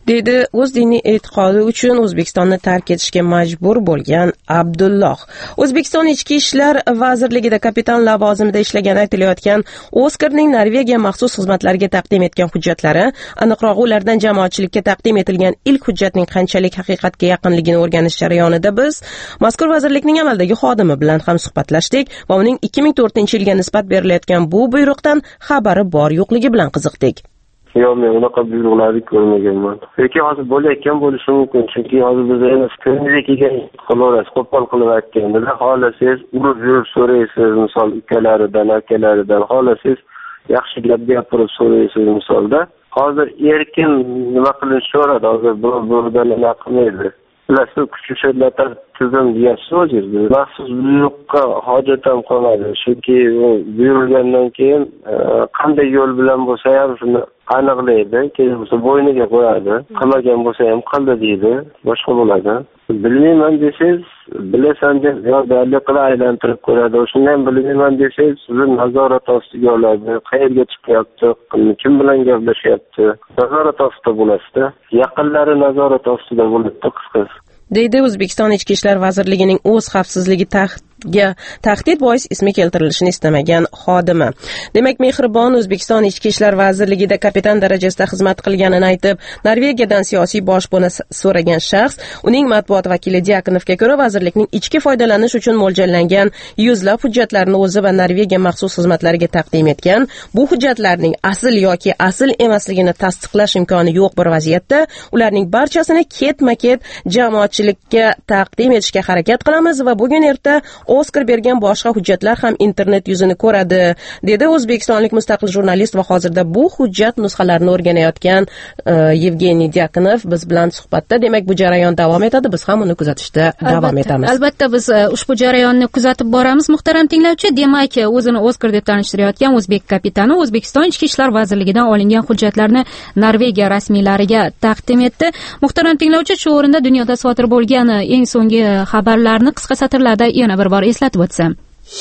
deydi o'z diniy e'tiqodi uchun O'zbekistonni tark etishga majbur bo'lgan Abdulloh. O'zbekiston Ichki ishlar vazirligida kapitan lavozimida ishlagan aytilayotgan Oskarning Norvegiya maxsus xizmatlariga taqdim etgan hujjatlari, aniqroq ulardan jamoatchilikka taqdim etilgan ilk hujjatning qanchalik haqiqatga yaqinligini o'rganish jarayonida biz mazkur vazirlikning amaldagi xodimi bilan ham suhbatlashdik va uning ikki ming to'rtinchi yilga nisbat berilayotgan bu buyruqdan xabari bor yo'qligi bilan qiziqdik. Yo'q, men unaqa buyruqlarni ko'rmaganman. Lekin hozir bo'layotgan bo'lishi mumkin, chunki hozir biz emas, ko'ngilga kelgan xolos qo'pol qilib aytganda, xolasangiz urib yurib so'raysiz, misol ukalaridan, akalaridan, xolasangiz yaxshi gap gapirib so'raysiz misolda. Hozir erkin nima qilish so'radi, hozir bu-budan nima qilmaydi. Bilasizlar, kuchsizlar tizim deyapsiz o'zingiz. Maxsus buyruqqa hojat ham qolmadi. Chunki buyurilgandan keyin qanday yo'l bilan bo'lsa ham shuni aniqlaydi, keyin bo'lsa bo'yniga qo'yadi. Qilmagan bo'lsa ham qildi deydi, boshqa bo'ladi. Bilmayman desangiz, bilasan deb yordamli qilib aylantirib ko'radi. Shundan ham bilmayman desangiz, sizni nazorat ostiga oladi. Qayerga chiqyapti, kim bilan gaplashyapti, nazorat ostida bo'lasizda. Yaqinlari nazorat ostida bo'ladi, qisqasi. deydi O'zbekiston Ichki ishlar vazirligining o'z xavfsizligi tahdidga tahdid bois ismi keltirilishini istamagan xodimi. Demak, Mehribon O'zbekiston Ichki ishlar vazirligida kapitan darajasida xizmat qilganini aytib, Norvegiyadan siyosiy boshpana so'ragan shaxs, uning matbuot vakili Diakonovga ko'ra, vazirlikning ichki foydalanish uchun mo'ljallangan yuzlab hujjatlarni o'zi va Norvegiya maxsus xizmatlariga taqdim etgan. Bu hujjatlarning asl yoki asl emasligini tasdiqlash imkoni yo'q bir vaziyatda, ularning barchasini ketma-ket jamoatchilikka taqdim etishga harakat qilamiz va bugun erta Oskar bergan boshqa hujjatlar ham internet yuzini ko'radi, dedi o'zbekistonlik mustaqil jurnalist va hozirda bu hujjat nusxalarini o'rganayotgan uh, Yevgeniy Diakonov biz bilan suhbatda. Demak, bu jarayon davom etadi, biz ham uni kuzatishda davom etamiz. Albatta, biz uh, ushbu jarayonni kuzatib boramiz. Muhtaram tinglovchi, demak, o'zini Oskar deb tanishtirayotgan o'zbek kapitani O'zbekiston Ichki ishlar vazirligidan olingan hujjatlarni Norvegiya rasmiylariga taqdim etdi. Muhtaram tinglovchi, shu o'rinda dunyoda sodir bo'lgan eng so'nggi xabarlarni qisqa satrlarda yana bir bor eslatib o'tsam.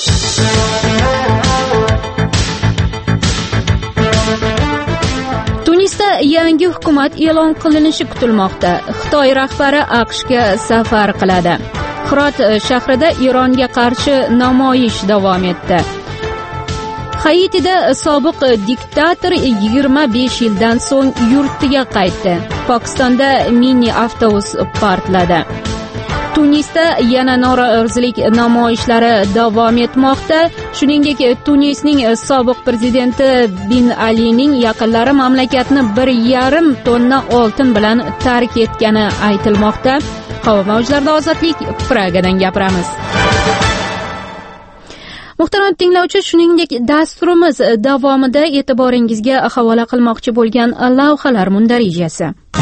Tunisda yangi hukumat e'lon qilinishi kutilmoqda. Xitoy rahbari AQShga safar qiladi. Hirot shahrida Ironga qarshi namoyish davom etdi. Haitida sobiq diktator yigirma besh yildan so'ng yurtiga qaytdi. Pokistonda mini avtobus portladi. Tunisda yana norozilik namoyishlari davom etmoqda. Shuningdek, Tunisning sobiq prezidenti Bin Alining yaqinlari mamlakatni bir yarim tonna oltin bilan tark etgani aytilmoqda. Havo mavjlarida ozodlik, Pragadan gapiramiz. Muhtaram tinglovchi, shuningdek, dasturimiz davomida e'tiboringizga havola qilmoqchi bo'lgan lavhalar mundarijasi.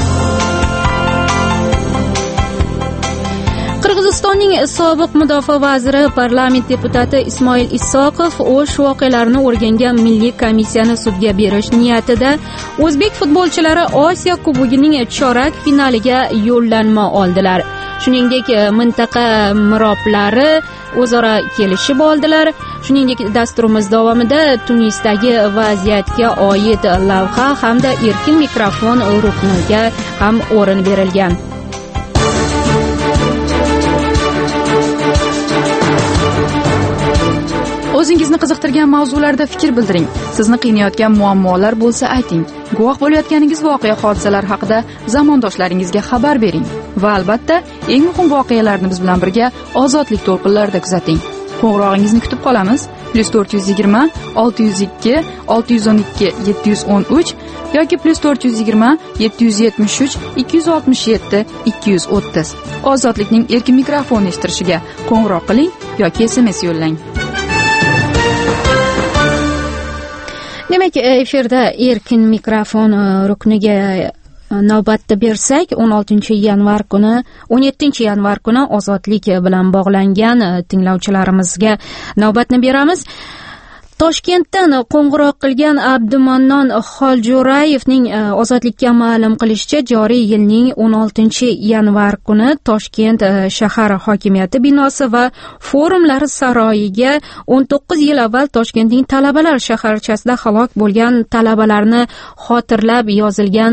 Qirg'izistonning sobiq mudofaa vaziri, parlament deputati Ismoil Isoqov o'sh voqealarini o'rgangan milliy komissiyani sudga berish niyatida o'zbek futbolchilari Osiyo Kubogining chorak finaliga yo'llanma oldilar. Shuningdek, mintaqa miroblari o'zaro kelishib oldilar. Shuningdek, dasturimiz davomida Tunisdagi vaziyatga oid lavha hamda erkin mikrofon rukniga ham o'rin berilgan. O'zingizni qiziqtirgan mavzularda fikr bildiring. Sizni qiynayotgan muammolar bo'lsa ayting. Guvoh bo'layotganingiz voqea hodisalar haqida zamondoshlaringizga xabar bering. Va albatta, eng muhim voqealarni biz bilan birga ozodlik to'lqinlarida kuzating. Qo'ng'irog'ingizni kutib qolamiz. plus to'rt yuz yigirma olti yuz ikki olti yuz o'n ikki yetti yuz o'n uch yoki plus to'rt yuz yigirma yetti yuz yetmish uch ikki yuz oltmish yetti ikki yuz o'ttiz. Ozodlikning erkin mikrofonni eshittirishiga qo'ng'iroq qiling yoki S M S yo'llang. Demak, efirda erkin mikrofon rukniga navbatda bersak, o'n oltinchi yanvar kuni, o'n yettinchi yanvar kuni ozodlik bilan bog'langan tinglovchilarimizga navbatni beramiz. Toshkentdan qo'ng'iroq qilgan Abdumannon Xoljo'rayevning Ozodlikka ma'lum qilishicha, joriy yilning o'n oltinchi yanvar kuni Toshkent shahar hokimiyati binosi va forumlar saroyiga o'n to'qqiz yil avval Toshkentning talabalar shaharchasida halok bo'lgan talabalarni xotirlab yozilgan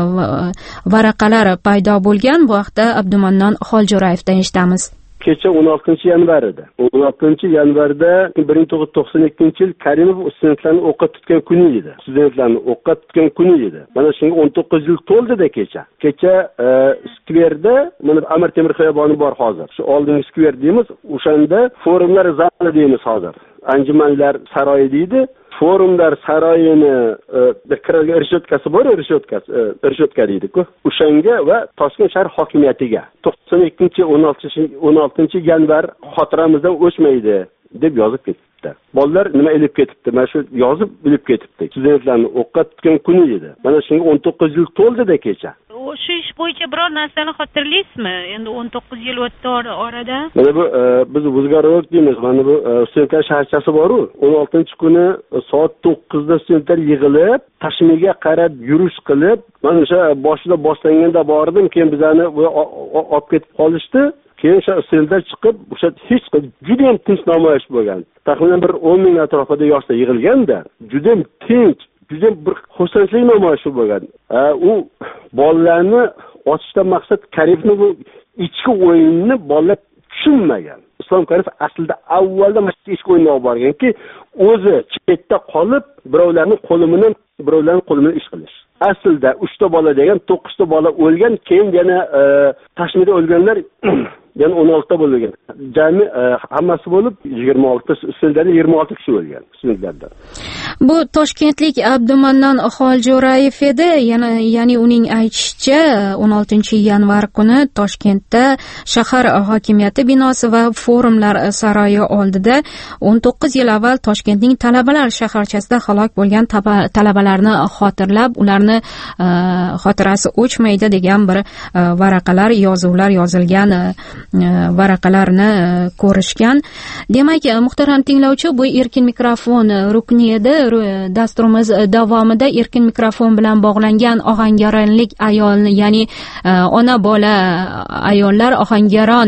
varaqalar paydo bo'lgan. Bu haqda Abdumannon Xoljo'rayevdan eshitamiz. Kecha o'n oltinchi yanvar edi. o'n oltinchi yanvarda bir ming to'qqiz yuz to'qson ikkinchi yil Karimov studentlarni o'qqa tutgan kuni edi. Studentlarni o'qqa tutgan kuni edi. Mana shunga o'n to'qqiz yil to'ldida kecha. Kecha e, skverda, mana Amir Temur xiyoboni bor hozir. Shu oldingi skver deymiz, o'shanda forumlar zali deymiz hozir. Anjumanlar saroyi deydi. Forumlar saroyini bir kiradigan irshotkasi bor, irshotkasi, irshotka deydi-ku. O'shanga va Toshkent shahar hokimiyatiga to'qson ikkinchi o'n oltinchi yanvar xotiramizdan o'chmaydi deb yozib ketibdi. Bolalar nima ilib ketibdi? Mana shu yozib ilib ketibdi. Studentlarni o'qqa tutgan kuni edi. Mana shunga o'n to'qqiz yil to'ldida kecha. Shu ish bo'yicha biror narsani xotirlaysizmi? Endi o'n to'qqiz yil o'tdi orada. Mana bu biz O'zgarov deymiz. Mana bu studentlar shaharchasi bor-ku. o'n oltinchi kuni soat to'qqizda studentlar yig'ilib, Tashmiga qarab yurish qilib, mana o'sha boshida boshlanganda bordim, keyin bizani olib ketib qolishdi. Keyin o'sha studentlar chiqib, o'sha hech juda ham tinch namoyish bo'lgan. Taxminan bir o'n ming atrofida yoshlar yig'ilganda, juda ham tinch, juda bir xursandlik namoyishi bo'lgan. U bolalarni ochishdan maqsad Karimovning bu ichki o'yinini bolalar tushunmagan. Islom Karimov aslida avvalda mana shu ichki o'yinni olib borganki, o'zi chetda qolib, birovlarning qo'li bilan, birovlarning qo'li bilan ish qilish. Aslida uchta bola degan to'qqizta bola o'lgan, keyin yana Tashmida o'lganlar yana o'n olti ta bo'lgan. Jami hammasi bo'lib yigirma olti studentlar yigirma olti kishi o'lgan studentlardan. Bu toshkentlik Abdumannon Xoljo'rayev edi. Yana ya'ni uning aytishicha o'n oltinchi yanvar kuni Toshkentda shahar hokimiyati binosi va forumlar saroyi oldida o'n to'qqiz yil avval Toshkentning talabalar shaharchasida halok bo'lgan talabalarni xotirlab, ularni xotirasi o'chmaydi degan bir varaqalar, yozuvlar yozilgan varaqalarni ko'rishgan. Demak, muhtaram tinglovchi, bu erkin mikrofon rukni edi. Dasturimiz davomida erkin mikrofon bilan bog'langan ohangaronlik ayolni, ya'ni ona bola ayollar Ohangaron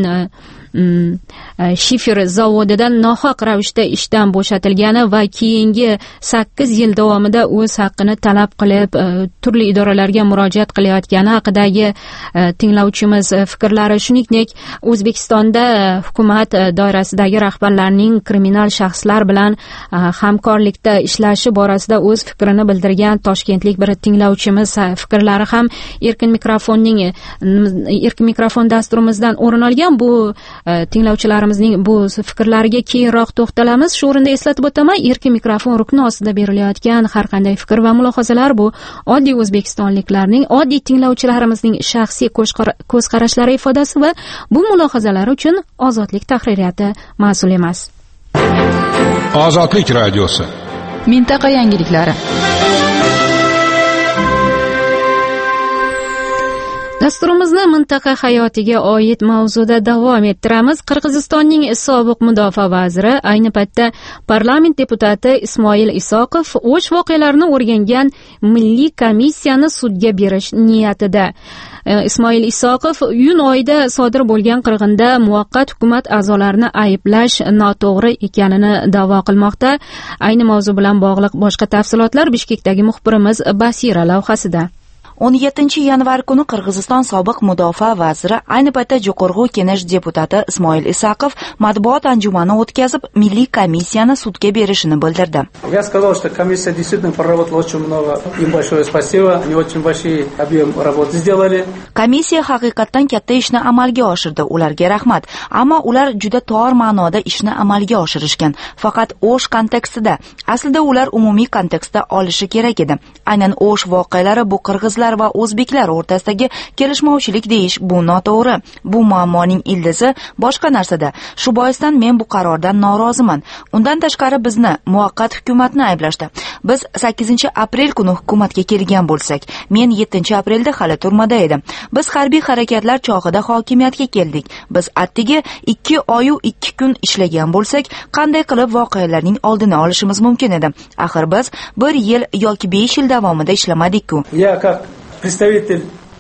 shifer zavodidan nohaq ravishda ishdan bo'shatilgani va keyingi sakkiz yil davomida o'z haqqini talab qilib turli idoralarga murojaat qilayotgani haqidagi tinglovchimiz fikrlari, shuningdek O'zbekistonda hukumat doirasidagi rahbarlarning kriminal shaxslar bilan hamkorlikda ishlashi borasida o'z fikrini bildirgan toshkentlik bir tinglovchimiz fikrlari ham erkin mikrofonning erkin mikrofon dasturimizdan o'rin olgan. Bu tinglovchilarimizning bu fikrlariga keyinroq to'xtalamiz. Shu o'rinda eslatib o'taman, erkin mikrofon rukni ostida berilayotgan har qanday fikr va mulohazalar bu oddiy o'zbekistonliklarning, oddiy tinglovchilarimizning shaxsiy ko'z qarashlari ifodasi va bu mulohazalar uchun Ozodlik tahririyati mas'ul emas. Ozodlik radiosi. Mintaqa yangiliklari. Dasturimizni mintaqa hayotiga oid mavzuda davom ettiramiz. Qirg'izistonning sobiq mudofaa vaziri, ayni paytda parlament deputati Ismoil Isoqov o'sh voqealarini o'rgangan milliy komissiyani sudga berish niyatida. Ismoil Isoqov iyun oyida sodir bo'lgan qirg'inda muvaqqat hukumat a'zolarini ayblash noto'g'ri ekanini da'vo qilmoqda. Ayni mavzu bilan bog'liq boshqa tafsilotlar Bishkekdagi muxbirimiz Basira lavhasida. o'n yettinchi yanvar kuni Qirg'iziston sobiq mudofaa vaziri, ayni paytda Jo'qorg'u Kengash deputati Ismoil Isaqov matbuot anjumani o'tkazib, milliy komissiyani sudga berishini bildirdi. Я сказал, что комиссия действительно проработала очень много. Им большое спасибо. Они очень большой объем работы сделали. Komissiya haqiqatan katta ishni amalga oshirdi. Ularga rahmat. Ammo ular juda tor ma'noda ishni amalga oshirishgan. Faqat O'sh kontekstida. Aslida ular umumiy kontekstda olishi kerak edi. Aynan O'sh voqealari bu qirg'izlar qirg'izlar va o'zbeklar o'rtasidagi kelishmovchilik deyish bu noto'g'ri. Bu muammoning ildizi boshqa narsada. Shu boisdan men bu qarordan noroziman. Undan tashqari bizni muvaqqat hukumatni ayblashdi. Biz sakkizinchi aprel kuni hukumatga kelgan bo'lsak, men yettinchi aprelda hali turmada edim. Biz harbiy harakatlar chog'ida hokimiyatga keldik. Biz attiga ikki oy u ikki kun ishlagan bo'lsak, qanday qilib voqealarning oldini olishimiz mumkin edi? Axir biz bir yil yoki besh yil davomida ishlamadik-ku. Я как представитель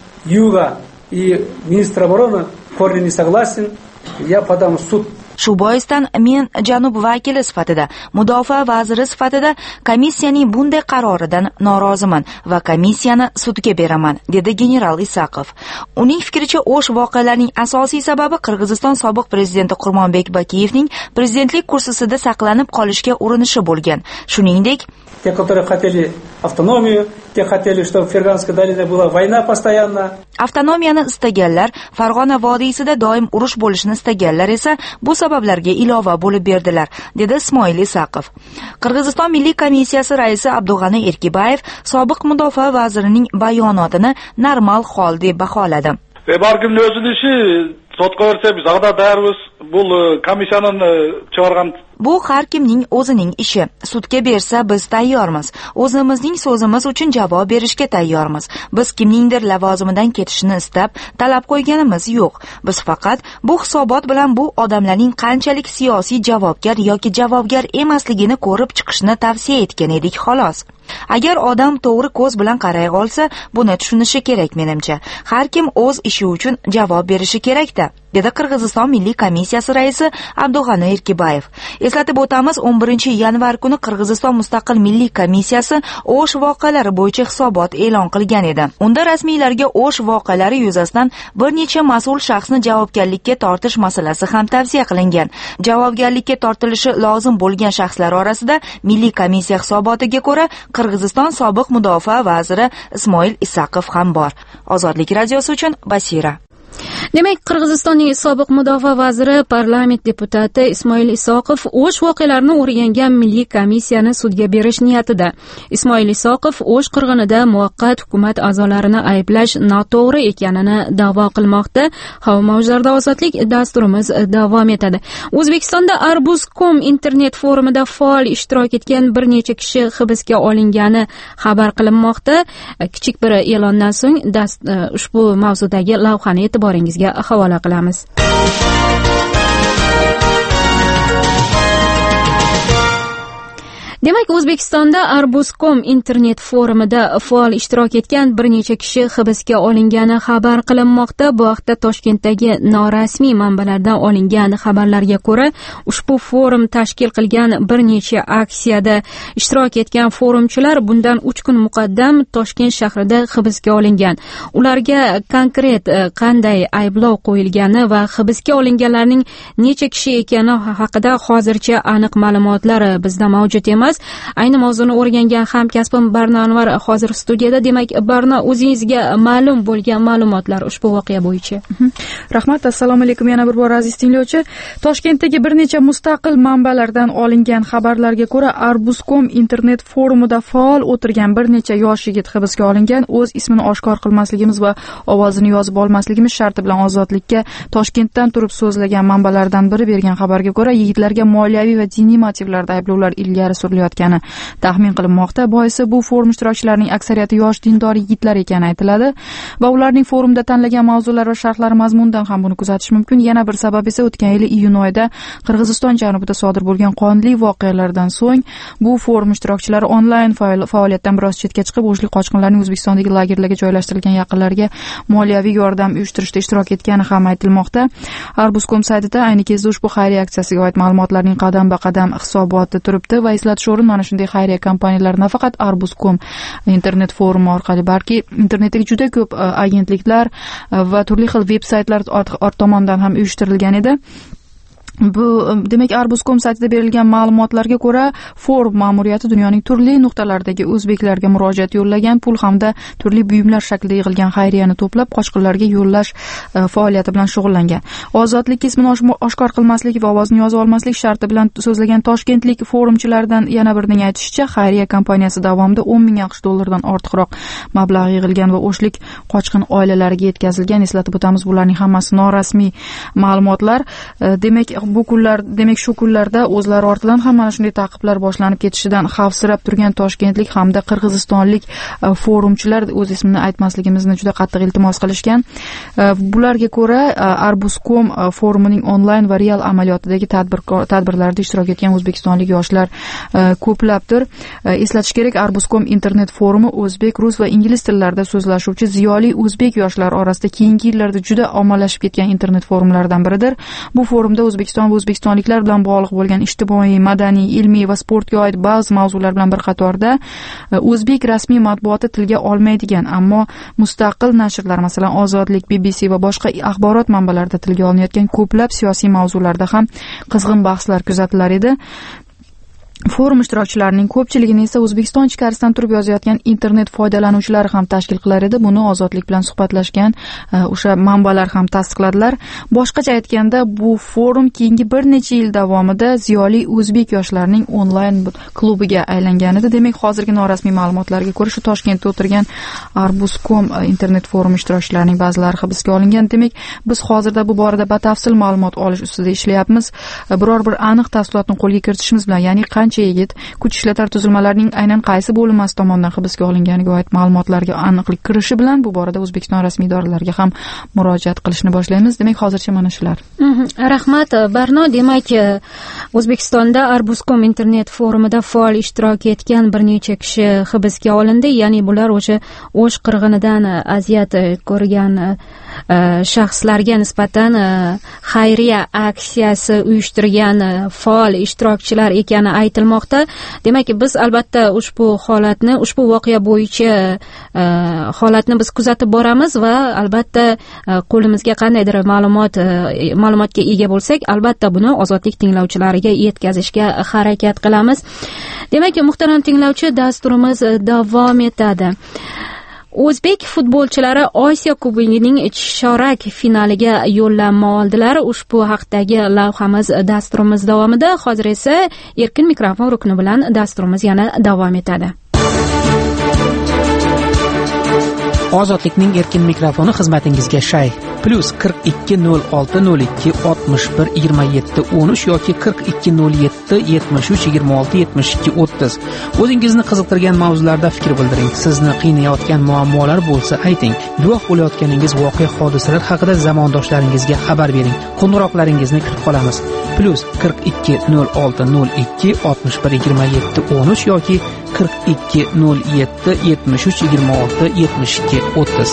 Юга и министр обороны корни не согласен, я подам в суд. Shu boisdan men janub vakili sifatida, mudofaa vaziri sifatida komissiyaning bunday qaroridan noroziman va komissiyani sudga beraman, dedi general Isaqov. Uning fikricha, o'sh voqealarining asosiy sababi Qirg'iziston sobiq prezidenti Qurmonbek Bakiyevning prezidentlik kursisida saqlanib qolishga urinishi bo'lgan. Shuningdek, те, которые хотели автономию, те хотели, чтобы в Ферганской долине была война постоянно. Avtonomiyani istaganlar, Farg'ona vodiysida doim urush bo'lishini istaganlar esa bu sabablarga ilova bo'lib berdilar, dedi Ismoil Isaqov. Qirg'iziston Milliy komissiyasi raisi Abdug'ani Erkibayev sobiq mudofaa vazirining bayonotini normal hol deb baholadi. Barkimning o'zining ishi sotqa bersa biz haqida dayarmiz. Bu komissiyaning chiqargan Bu har kimning o'zining ishi. Sudga bersa biz tayyormiz. O'zimizning so'zimiz uchun javob berishga tayyormiz. Biz kimningdir lavozimidan ketishini istab, talab qo'yganimiz yo'q. Biz faqat bu hisobot bilan bu odamlarning qanchalik siyosiy javobgar yoki javobgar emasligini ko'rib chiqishni tavsiya etgan edik, xolos. Agar odam to'g'ri ko'z bilan qaray olsa, buni tushunishi kerak menimcha. Har kim o'z ishi uchun javob berishi kerak-da, dedi Qirg'iziston Milliy komissiyasi raisi Abdug'ani Erkibayev. Eslatib o'tamiz, o'n birinchi yanvar kuni Qirg'iziston Mustaqil Milliy komissiyasi o'sh voqealari bo'yicha hisobot e'lon qilgan edi. Unda rasmiylarga o'sh voqealari yuzasidan bir necha mas'ul shaxsni javobgarlikka tortish masalasi ham tavsiya qilingan. Javobgarlikka tortilishi lozim bo'lgan shaxslar orasida Milliy komissiya hisobotiga ko'ra Qirg'iziston sobiq mudofaa vaziri Ismoil Isaqov ham bor. Ozodlik radiosi uchun Basira. Demak, Qirg'izistonning sobiq mudofaa vaziri, parlament deputati Ismoil Isoqov o'sh voqealarini o'rgangan milliy komissiyani sudga berish niyatida. Ismoil Isoqov o'sh qirg'inida muvaqqat hukumat a'zolarini ayblash noto'g'ri ekanini da'vo qilmoqda. Havo mavjlarida ozodlik dasturimiz davom etadi. O'zbekistonda Arbuz nokta com internet forumida faol ishtirok etgan bir necha kishi hibsga olingani xabar qilinmoqda. Kichik bir e'londan so'ng ushbu mavzudagi lavhani e'tiboringizga havola qilamiz. Demak, O'zbekistonda Arbuz nokta com internet forumida faol ishtirok etgan bir necha kishi hibsga olingani xabar qilinmoqda. Bu haqda Toshkentdagi norasmiy manbalardan olingan xabarlarga ko'ra, ushbu forum tashkil qilgan bir necha aksiyada ishtirok etgan forumchilar bundan uch kun muqaddam Toshkent shahrida hibsga olingan. Ularga konkret qanday ayblov qo'yilgani va hibsga olinganlarning necha kishi ekani haqida hozircha aniq ma'lumotlar bizda mavjud emas. Ayni mavzuni o'rgangan hamkasbim Barno Anvar hozir studiyada. Demak, Barno, o'zingizga ma'lum bo'lgan ma'lumotlar ushbu voqea bo'yicha. Rahmat, assalomu alaykum yana bir bor aziz tinglovchi. Toshkentdagi bir necha mustaqil manbalardan olingan xabarlarga ko'ra, Arbuz nokta com internet forumida faol o'tirgan bir necha yosh yigit hibsga olingan. O'z ismini oshkor qilmasligimiz va ovozini yozib olmasligimiz sharti bilan ozodlikka Toshkentdan turib so'zlagan manbalardan biri bergan xabarga ko'ra, yigitlarga moliyaviy va diniy motivlarda ayblovlar ilgari surilayotgani taxmin qilinmoqda. Boisi bu forum ishtirokchilarining aksariyati yosh dindor yigitlar ekani aytiladi va ularning forumda tanlagan mavzular va sharhlari mazmunidan ham buni kuzatish mumkin. Yana bir sabab esa o'tgan yil iyun oyida Qirg'iziston janubida sodir bo'lgan qonli voqealardan so'ng bu forum ishtirokchilari onlayn faoliyatdan biroz chetga chiqib, o'shlik qochqinlarning O'zbekistondagi lagerlarga joylashtirilgan yaqinlariga moliyaviy yordam uyushtirishda ishtirok etgani ham aytilmoqda. Arbuz nokta com saytida ayni kezda ushbu xayriya aksiyasiga oid ma'lumotlarning qadam-ba-qadam hisoboti turibdi va eslatish o'rin mana shunday xayriya kompaniyalar nafaqat Arbuz nokta com internet forumi orqali, balki internetdagi juda ko'p agentliklar va turli xil veb saytlar tomonidan ham uyushtirilgan edi. Bu demak Arbus.com saytida berilgan ma'lumotlarga ko'ra, forum ma'muriyati dunyoning turli nuqtalaridagi o'zbeklarga murojaat yo'llagan pul hamda turli buyumlar shaklida yig'ilgan xayriyani to'plab qochqinlarga yo'llash faoliyati bilan shug'ullangan. Ozodlik ismini oshkor qilmaslik va ovozni yozib olmaslik sharti bilan so'zlagan toshkentlik forumchilardan yana birining aytishicha, xayriya kompaniyasi davomida o'n ming aqsh dollaridan ortiqroq mablag' yig'ilgan va o'shlik qochqin oilalariga yetkazilgan. Eslatib o'tamiz, bularning hammasi norasmiy ma'lumotlar. Demak bu kunlar, demak shu kunlarda o'zlari ortidan ham mana shunday ta'qiblar boshlanib ketishidan xavfsirab turgan toshkentlik hamda qirg'izistonlik forumchilar o'z ismini aytmasligimizni juda qattiq iltimos qilishgan. Bularga ko'ra, Arbus.com forumining onlayn va real amaliyotidagi tadbirlarda ishtirok etgan o'zbekistonlik yoshlar ko'plabdir. Eslatish kerak, Arbus.com internet forumi o'zbek, rus va ingliz tillarida so'zlashuvchi ziyoli o'zbek yoshlar orasida keyingi yillarda juda ommalashib ketgan internet forumlardan biridir. Bu forumda O'zbekiston va o'zbekistonliklar bilan bog'liq bo'lgan ijtimoiy, madaniy, ilmiy va sportga oid ba'zi mavzular bilan bir qatorda o'zbek rasmiy matbuoti tilga olmaydigan, ammo mustaqil nashrlar, masalan, Ozodlik, B B C va boshqa axborot manbalarida tilga olinayotgan ko'plab siyosiy mavzularda ham qizg'in bahslar kuzatilar edi. Forum ishtirokchilarining ko'pchiligini esa O'zbekiston ichkarisidan turib yozayotgan internet foydalanuvchilari ham tashkil qilar edi. Buni Ozodlik bilan suhbatlashgan o'sha manbalar ham tasdiqladilar. Boshqacha aytganda, bu forum keyingi bir necha yil davomida ziyoli o'zbek yoshlarining onlayn klubiga aylangan edi. Demak, hozirgi norasmiy ma'lumotlarga ko'ra, shu Toshkentda o'tirgan Arbus.com internet forum ishtirokchilarining ba'zilari hibsga olingan. Demak, biz hozirda bu borada batafsil ma'lumot olish ustida ishlayapmiz. Biror bir aniq tafsilotni qo'lga kiritishimiz bilan, ya'ni qancha yigit kuch ishlatar tuzilmalarining aynan qaysi bo'linmasi tomonidan hibsga olinganiga oid ma'lumotlarga aniqlik kirishi bilan bu borada O'zbekiston rasmiy idoralariga ham murojaat qilishni boshlaymiz. Demak, hozircha mana shular. Rahmat Barno. Demak, O'zbekistonda Arbus.com internet forumida faol ishtirok etgan bir necha kishi hibsga olindi. Ya'ni bular o'sha o'sh qirg'inidan aziyat ko'rgan shaxslarga nisbatan xayriya aksiyasi uyushtirgan faol ishtirokchilar ekani aytilmoqda. Demak, biz albatta ushbu holatni, ushbu voqea bo'yicha holatni biz kuzatib boramiz va albatta qo'limizga qandaydir ma'lumot ma'lumotga ega bo'lsak, albatta buni Ozodlik tinglovchilariga yetkazishga harakat qilamiz. Demak, muhtaram tinglovchi, dasturimiz davom etadi. O'zbek futbolchilari Osiyo Kubogining chorak finaliga yo'llanma oldilar. Ushbu haqdagi lavhamiz dasturimiz davomida. Hozir esa erkin mikrofon rukni bilan dasturimiz yana davom etadi. Ozodlikning erkin mikrofoni xizmatingizga shay. Plus qirq ikki nol olti nol ikki oltmish bir yigirma yetti o'n uch yoki qirq ikki nol yetti yetmish uch yigirma olti yetmish ikki o'ttiz. O'zingizni qiziqtirgan mavzularda fikr bildiring. Sizni qiynayotgan muammolar bo'lsa ayting. Guvoh bo'layotganingiz voqea hodisalar haqida zamondoshlaringizga xabar bering. Qo'ng'iroqlaringizni kutib qolamiz. Plus qirq ikki nol olti nol ikki oltmish bir yigirma yetti o'n uch yoki qirq ikki nol yetti yetmish uch yigirma olti yetmish ikki o'ttiz.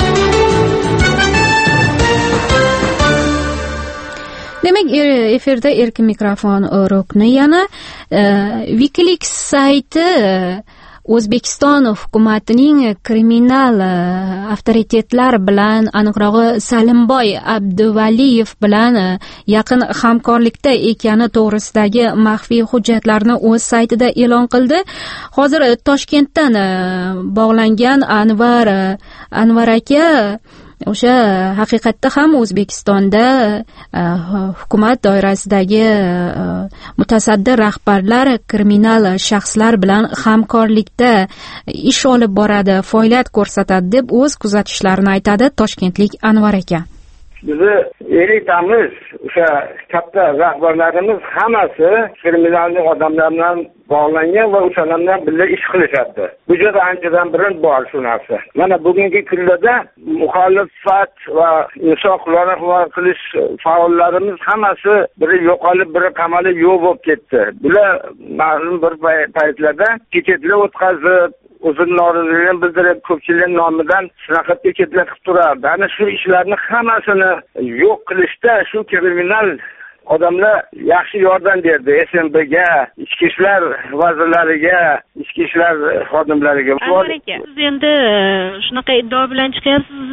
Demak, efirda erkin mikrofon rukni yana WikiLeaks sayti O'zbekiston hukumatining kriminal avtoritetlar bilan, aniqrog'i Salimboy Abduvaliyev bilan yaqin hamkorlikda ekani to'g'risidagi maxfiy hujjatlarni o'z saytida e'lon qildi. Hozir Toshkentdan bog'langan Anvar Anvar aka o'sha haqiqatda ham O'zbekistonda hukumat doirasidagi mutasaddi rahbarlar kriminal shaxslar bilan hamkorlikda ish olib boradi, faoliyat ko'rsatadi deb o'z kuzatishlarini aytadi toshkentlik Anvar aka. Bizni elitamiz, o'sha katta rahbarlarimiz hammasi kriminal odamlar bilan bog'langan va o'shalar bilan birga ish qilishadi. Bu juda anchadan beri bor shu narsa. Mana bugungi kunlarda muxolifat va inson huquqlarini himoya qilish faollarimiz hammasi biri yo'qolib, biri qamalib yo'q bo'lib ketdi. Bular ma'lum bir paytlarda piketlar o'tkazib, o'zini noroziligini bildirib, ko'pchilik nomidan shunaqa piketlar qilib turardi. Ana shu ishlarni hammasini yo'q qilishda shu kriminal odamlar yaxshi yordam berdi. S M Bga, ichki ishlar vazirlariga, ichki ishlar xodimlariga. Siz endi shunaqa iddao bilan chiqyapsiz,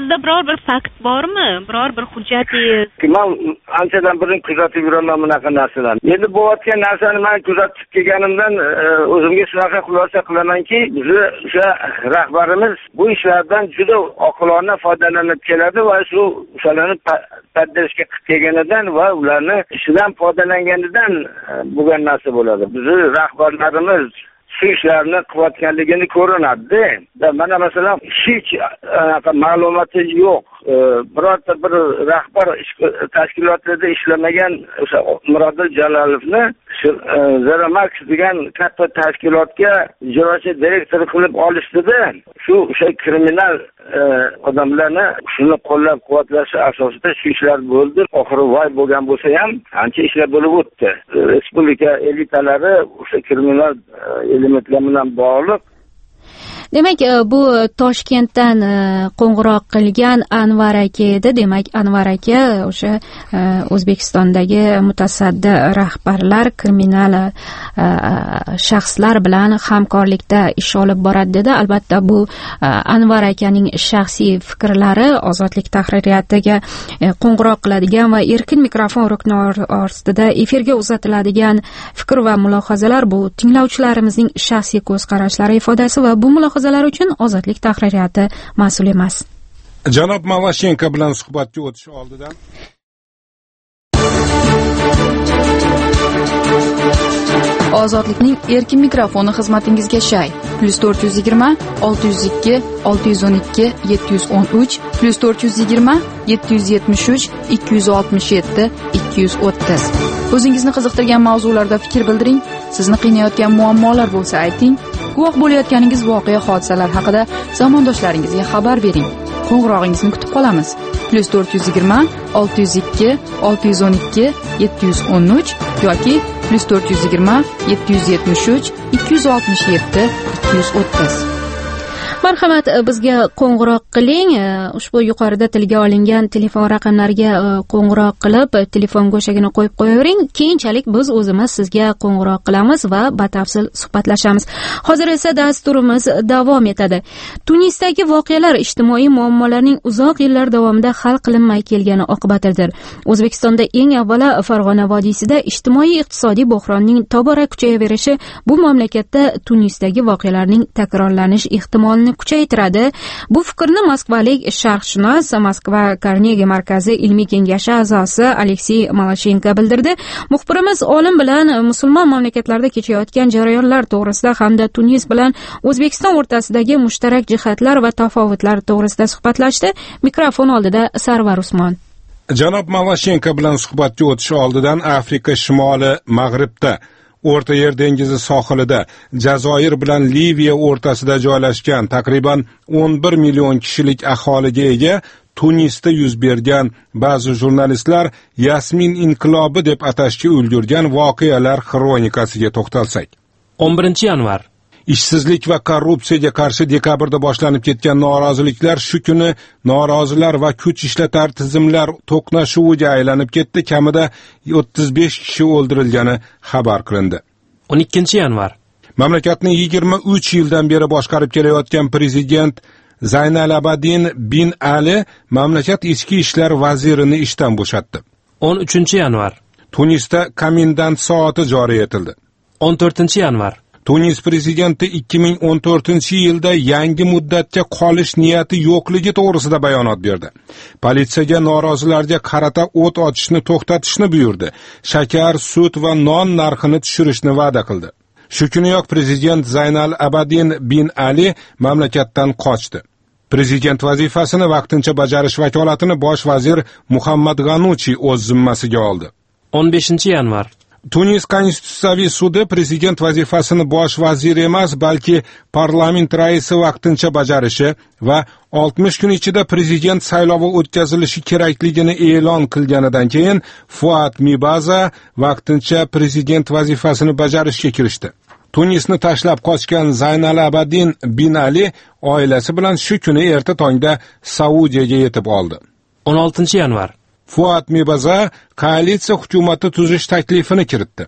qo'lingizda biror bir fakt bormi, biror bir hujjatingiz? Man anchadan beri kuzatib yuraman bunaqa narsalarni. Endi bo'layotgan narsani men kuzatib kelganimdan o'zimga shunaqa xulosa qilamanki, bizni o'sha rahbarimiz bu ishlardan juda oqilona foydalanib keladi va shu o'shalarni tadbirga qilib kelganidan va ularni ishidan foydalanganidan bo'lgan narsa bo'ladi. Bizni rahbarlarimiz shu ishlarni qilayotganligini ko'rinadi. Mana masalan hech ma'lumoti yo'q. Birorta bir rahbar tashkilotlarda ishlamagan o'sha Mirodil Jalolovni Zaramax degan katta tashkilotga ijrochi direktor qilib olishdi-da. Shu o'sha kriminal odamlarni shuni qo'llab-quvvatlash asosida shu ishlar bo'ldi. Oxiri voy bo'lgan bo'lsa ham ancha ishlar bo'lib o'tdi. Respublika elitalari o'sha kriminal elementlar bilan bog'liq. Demak, bu Toshkentdan qo'ng'iroq qilgan Anvar aka edi. Demak, Anvar aka o'sha O'zbekistondagi mutasaddi rahbarlar, kriminal shaxslar bilan hamkorlikda ish olib boradi dedi. Albatta, bu Anvar akaning shaxsiy fikrlari. Ozodlik tahririyatiga qo'ng'iroq qiladigan va erkin mikrofon rukni ostida efirga uzatiladigan fikr va mulohazalar bu tinglovchilarimizning shaxsiy ko'z qarashlari ifodasi va bu mulohazalar uchun ozodlik tahririyati mas'ul emas. Janob Malashenko bilan suhbatga o'tish oldidan Ozodlikning erkin mikrofoni xizmatingizga shay. plus to'rt yuz yigirma olti yuz ikki olti yuz o'n ikki yetti yuz o'n uch plus to'rt yuz yigirma yetti yuz yetmish uch ikki yuz oltmish yetti ikki yuz o'ttiz. O'zingizni qiziqtirgan mavzularda fikr bildiring. Sizni qiynayotgan muammolar bo'lsa ayting. Guvoh bo'layotganingiz voqea hodisalar haqida zamondoshlaringizga xabar bering. Qo'ng'irog'ingizni kutib qolamiz. plus to'rt yuz yigirma olti yuz ikki olti yuz o'n ikki yetti yuz o'n uch yoki plus to'rt yuz yigirma yetti yuz yetmish uch ikki yuz oltmish yetti ikki yuz o'ttiz. Marhamat, bizga qo'ng'iroq qiling. Ushbu yuqorida tilga olingan telefon raqamlariga qo'ng'iroq qilib, telefon go'shagini qo'yib qo'yavering. Keyinchalik biz o'zimiz sizga qo'ng'iroq qilamiz va batafsil suhbatlashamiz. Hozir esa dasturimiz davom etadi. Tunisdagi voqealar ijtimoiy muammolarning uzoq yillar davomida hal qilinmay kelgani oqibatidir. O'zbekistonda eng avvalo Farg'ona vodiysida ijtimoiy-iqtisodiy bo'hronning tobora kuchayaverishi bu mamlakatda Tunisdagi voqealarning takrorlanish ehtimolini kuchaytiradi. Bu fikrni moskvalik sharqshunos Moskva Carnegie markazi ilmiy kengashi a'zosi Aleksey Malashenko bildirdi. Muxbirimiz olim bilan musulmon mamlakatlarda kechayotgan jarayonlar to'g'risida hamda Tunis bilan O'zbekiston o'rtasidagi mushtarak jihatlar va tafovutlar to'g'risida suhbatlashdi. Mikrofon oldida Sarvar Usmon. Janob Malashenko bilan suhbatga o'tish oldidan Afrika shimoli mag'ribda O'rta Yer dengizi sohilida Jazoir bilan Liviya o'rtasida joylashgan takriban o'n bir million kishilik aholiga ega Tunisda yuz bergan ba'zi jurnalistlar Yasmin inqilobi deb atashga ulgurgan voqealar xronikasiga to'xtalsak. o'n birinchi yanvar Ishsizlik va korrupsiyaga qarshi dekabrda boshlanib ketgan noroziliklar shu kuni norozilar va kuch ishlatar tizimlar to'qnashuviga aylanib ketdi. Kamida o'ttiz besh kishi o'ldirilgani xabar qilindi. o'n ikkinchi yanvar Mamlakatni yigirma uch yildan beri boshqarib kelayotgan prezident Zaynal Abadin bin Ali mamlakat ichki ishlar vazirini ishdan bo'shatdi. o'n uchinchi yanvar Tunisda komendant soati joriy etildi. o'n to'rtinchi yanvar Tunis prezidenti ikki ming o'n to'rtinchi yilda yangi muddatga qolish niyati yo'qligi to'g'risida bayonot berdi. Politsiyaga norozilarga qarata o't ochishni to'xtatishni buyurdi. Shakar, sut va non narxini tushirishni va'da qildi. Shu kuniyoq prezident Zaynal Abadin bin Ali mamlakatdan qochdi. Prezident vazifasini vaqtincha bajarish vakolatini bosh vazir Muhammad G'anuchi o'z zimmasiga oldi. o'n beshinchi yanvar Tunis konstitutsiyaviy sudi prezident vazifasini bosh vazir emas, balki parlament raisi vaqtincha bajarishi va oltmish kun ichida prezident saylovi o'tkazilishi kerakligini e'lon qilganidan keyin Fuat Mibaza vaqtincha prezident vazifasini bajarishga kirishdi. Tunisni tashlab qochgan Zaynal Abadin bin Ali oilasi bilan shu kuni erta tongda Saudiyaga yetib oldi. o'n oltinchi yanvar Fuat Mibaza koalitsiya hukumati tuzish taklifini kiritdi.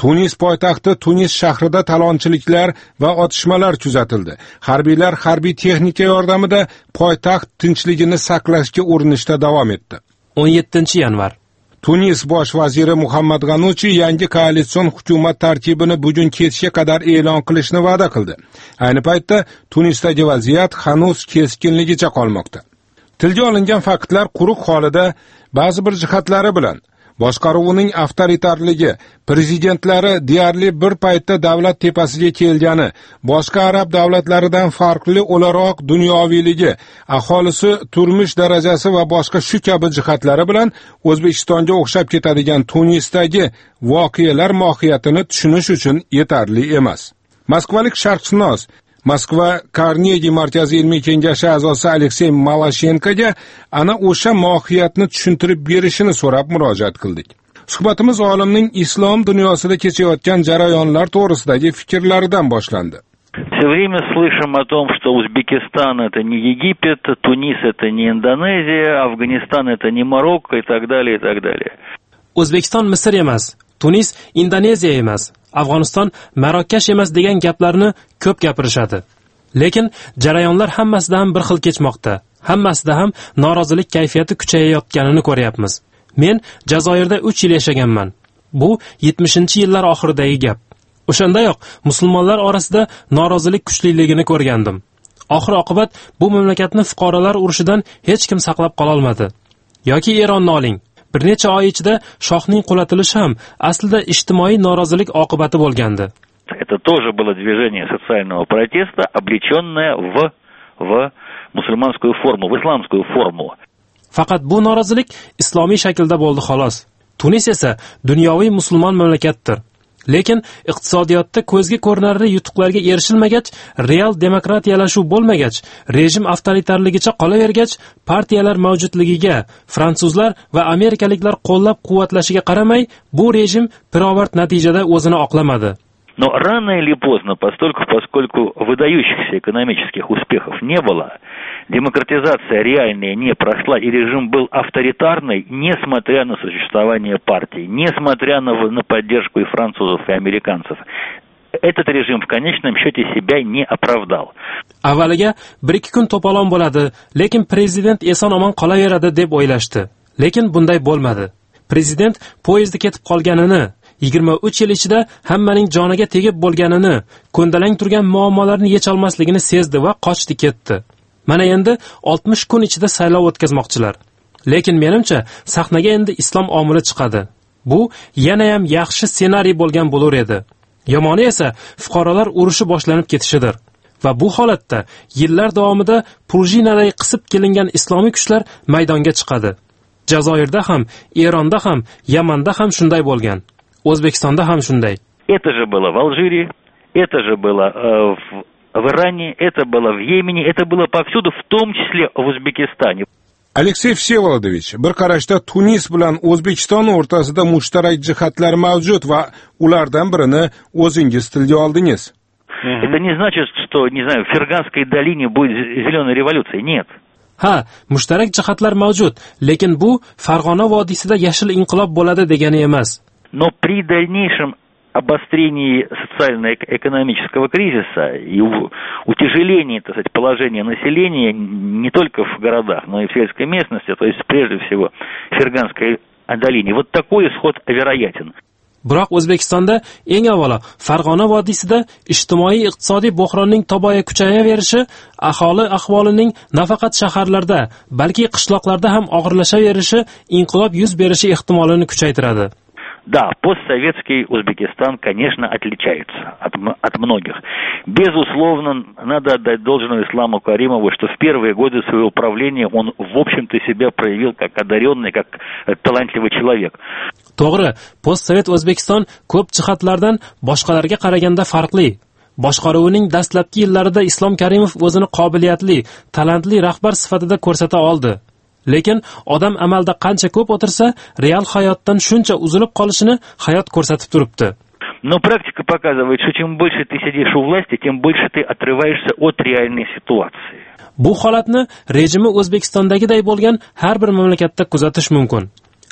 Tunis poytaxti Tunis shahrida talonchiliklar va otishmalar kuzatildi. Harbiylar harbiy texnika yordamida poytaxt tinchligini saqlashga urinishda davom etdi. o'n yettinchi yanvar. Tunis bosh vaziri Muhammad G'anuchi yangi koalitsion hukumat tarkibini bugun kechga qadar e'lon qilishni va'da qildi. Ayni paytda Tunisdagi vaziyat hanuz keskinligicha qolmoqda. Tilga olingan faktlar quruq holida ba'zi bir jihatlari bilan boshqaruvining avtoritarligi, prezidentlari deyarli bir paytda davlat tepasiga kelgani, boshqa arab davlatlaridan farqli o'laroq dunyoviyligi, aholisi turmush darajasi va boshqa shu kabi jihatlari bilan O'zbekistonga o'xshab ketadigan Tunisdagi voqealar mohiyatini tushunish uchun yetarli emas. Moskvalik sharqshunos Moskva Carnegie markaziy ilmiy kengashi a'zosi Aleksey Malashenkoga ana o'sha mohiyatni tushuntirib berishini so'rab murojaat qildik. Suhbatimiz olimning islom dunyosida kechayotgan jarayonlar to'g'risidagi fikrlaridan boshlandi. Все время слышим о том, что Узбекистан это не Египет, Тунис это не Индонезия, Афганистан это не Марокко и так далее и так далее. O'zbekiston Misr emas, Tunis Indoneziya emas, Afg'oniston Marokash emas degan gaplarni ko'p gapirishadi. Lekin jarayonlar hammasida ham bir xil kechmoqda. Hammasida ham norozilik kayfiyati kuchayayotganini ko'ryapmiz. Men Jazoirda uch yil yashaganman. Bu yetmishinchi yillar oxiridagi gap. O'shandayoq musulmonlar orasida norozilik kuchliligini ko'rgandim. Oxir oqibat bu mamlakatni fuqarolar urushidan hech kim saqlab qola olmadi. Yoki Eronni oling. Bir necha oy ichida shohning qulatilishi ham aslida ijtimoiy norozilik oqibati bo'lgandi. Это тоже было движение социального протеста, облечённое в в мусульманскую форму, в исламскую форму. Faqat bu norozilik islomiy shaklda bo'ldi xolos. Tunis esa dunyoviy musulmon mamlakatdir. Lekin iqtisodiyotda ko'zga ko'rinarli yutuqlarga erishilmagach, real demokratiyalashuv bo'lmagach, rejim avtoritarligicha qolavergach, partiyalar mavjudligiga fransuzlar va amerikaliklar qo'llab-quvvatlashiga qaramay, bu rejim pirovard natijada o'zini oqlamadi. Но рано или поздно, постольку, поскольку выдающихся экономических успехов не было, демократизация реальная не прошла, и режим был авторитарный, несмотря на существование партий, несмотря на, на поддержку и французов, и американцев. Этот режим в конечном счете себя не оправдал. Avvaliga bir ikki kun to'polon bo'ladi, lekin prezident eson-omon qolaveradi deb o'ylashdi. Lekin bunday bo'lmadi. Prezident poyezdi ketib qolganini, yigirma uch yil ichida hammaning joniga tegib bo'lganini, ko'ndalang turgan muammolarni yecha olmasligini sezdi va qochdi ketdi. Mana endi oltmish kun ichida saylov o'tkazmoqchilar. Lekin menimcha sahnaga endi islom omili chiqadi. Bu yana ham yaxshi ssenariy bo'lgan bo'lar edi. Yomoni esa fuqarolar urushi boshlanib ketishidir. Va bu holatda yillar davomida prujinaday qisib kelingan islomiy kuchlar maydonga chiqadi. Jazoirda ham, Eronda ham, Yamanda ham shunday bo'lgan. O'zbekistonda ham shunday. Это же было в Алжире, это же было э, в, в Иране, это было в Йемене, это было повсюду, в том числе в Узбекистане. Aleksey Всеволодович, bir qarashda Tunis bilan O'zbekiston o'rtasida mushtarak jihatlar mavjud va ulardan birini o'zingiz tilga oldingiz. Это не значит, что, не знаю, в Ферганской долине будет зеленая революция. Нет. Ha, mushtarak jihatlar mavjud, lekin bu Farg'ona vodiysida yashil inqilob bo'ladi degani emas. Но при дальнейшем обострении социально-экономического кризиса и утяжелении, так сказать, положения населения не только в городах, но и в сельской местности, то есть прежде всего в Ферганской долине, вот такой исход вероятен. Biroq O'zbekistonda eng avvalo Farg'ona vodiysida ijtimoiy-iqtisodiy bo'hronning toboya kuchayaverishi aholi ahvolining nafaqat shaharlarda, balki qishloqlarda ham og'irlashaverishi inqilob yuz berishi ehtimolini kuchaytiradi. Да, постсоветский Узбекистан, конечно, отличается от, от многих. Безусловно, надо отдать должное Исламу Каримову, что в первые годы своего правления он, в общем-то, себя проявил как одаренный, как талантливый человек. To'g'ri, postsovet O'zbekiston ko'p jihatlardan boshqalarga qaraganda farqli. Boshqaruvining dastlabki yillarida Islom Karimov o'zini qobiliyatli, talantli rahbar sifatida ko'rsata oldi. Lekin odam amalda qancha ko'p o'tirsa, real hayotdan shuncha uzilib qolishini hayot ko'rsatib turibdi. Но практика показывает, что чем больше ты сидишь у власти, тем больше ты отрываешься от реальной ситуации. Bu holatni rejimi O'zbekistondagiday bo'lgan har bir mamlakatda kuzatish mumkin.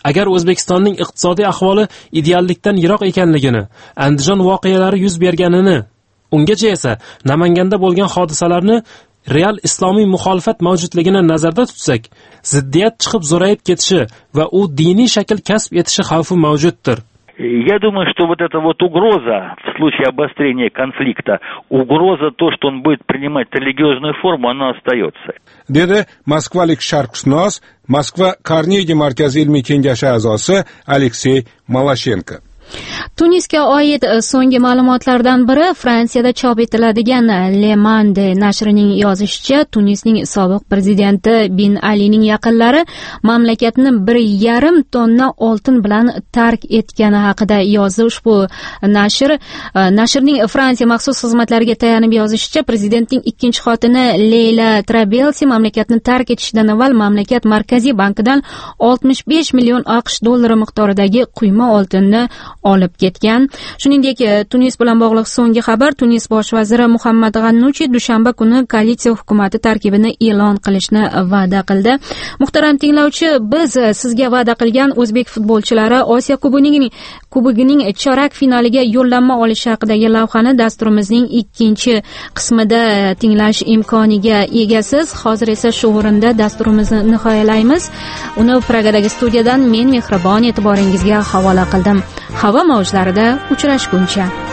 agar O'zbekistonning iqtisodiy ahvoli ideallikdan yiroq ekanligini, Andijon voqealari yuz berganini, ungacha esa Namanganda bo'lgan hodisalarni real islomiy muxolifat mavjudligini nazarda tutsak, ziddiyat chiqib zo'rayib ketishi va u diniy shakl kasb etishi xavfi mavjuddir. Я думаю, что вот эта вот угроза в случае обострения конфликта, угроза то, что он будет принимать религиозную форму, она остается. Dedi moskvalik sharqshunos, Moskva Carnegie markaziy ilmiy kengashi a'zosi Aleksey Maloshenko. Tunisga oid so'nggi ma'lumotlardan biri Fransiyada chop etiladigan Le Monde nashrining yozishicha, Tunisning sobiq prezidenti Bin Alining yaqinlari mamlakatni bir yarim tonna oltin bilan tark etgani haqida yozdi. Ushbu nashr nashrning Fransiya maxsus xizmatlariga tayanib yozishicha, prezidentning ikkinchi xotini Leyla Trabelsi mamlakatni tark etishidan avval mamlakat markaziy bankidan oltmish besh million AQSh dollari miqdoridagi quyma oltinni olib ketgan. Shuningdek, Tunis bilan bog'liq so'nggi xabar, Tunis bosh vaziri Muhammad G'annuchi dushanba kuni koalitsiya hukumati tarkibini e'lon qilishni va'da qildi. Muhtaram tinglovchi, biz sizga va'da qilgan o'zbek futbolchilari Osiyo kubogining kubogining chorak finaliga yo'llanma olish haqidagi lavhani dasturimizning ikkinchi qismida tinglash imkoniga egasiz. Hozir esa shu o'rinda dasturimizni nihoyalaymiz. Uni Pragadagi studiyadan men Mehribon e'tiboringizga havola qildim. Havo mavjlarida uchrashguncha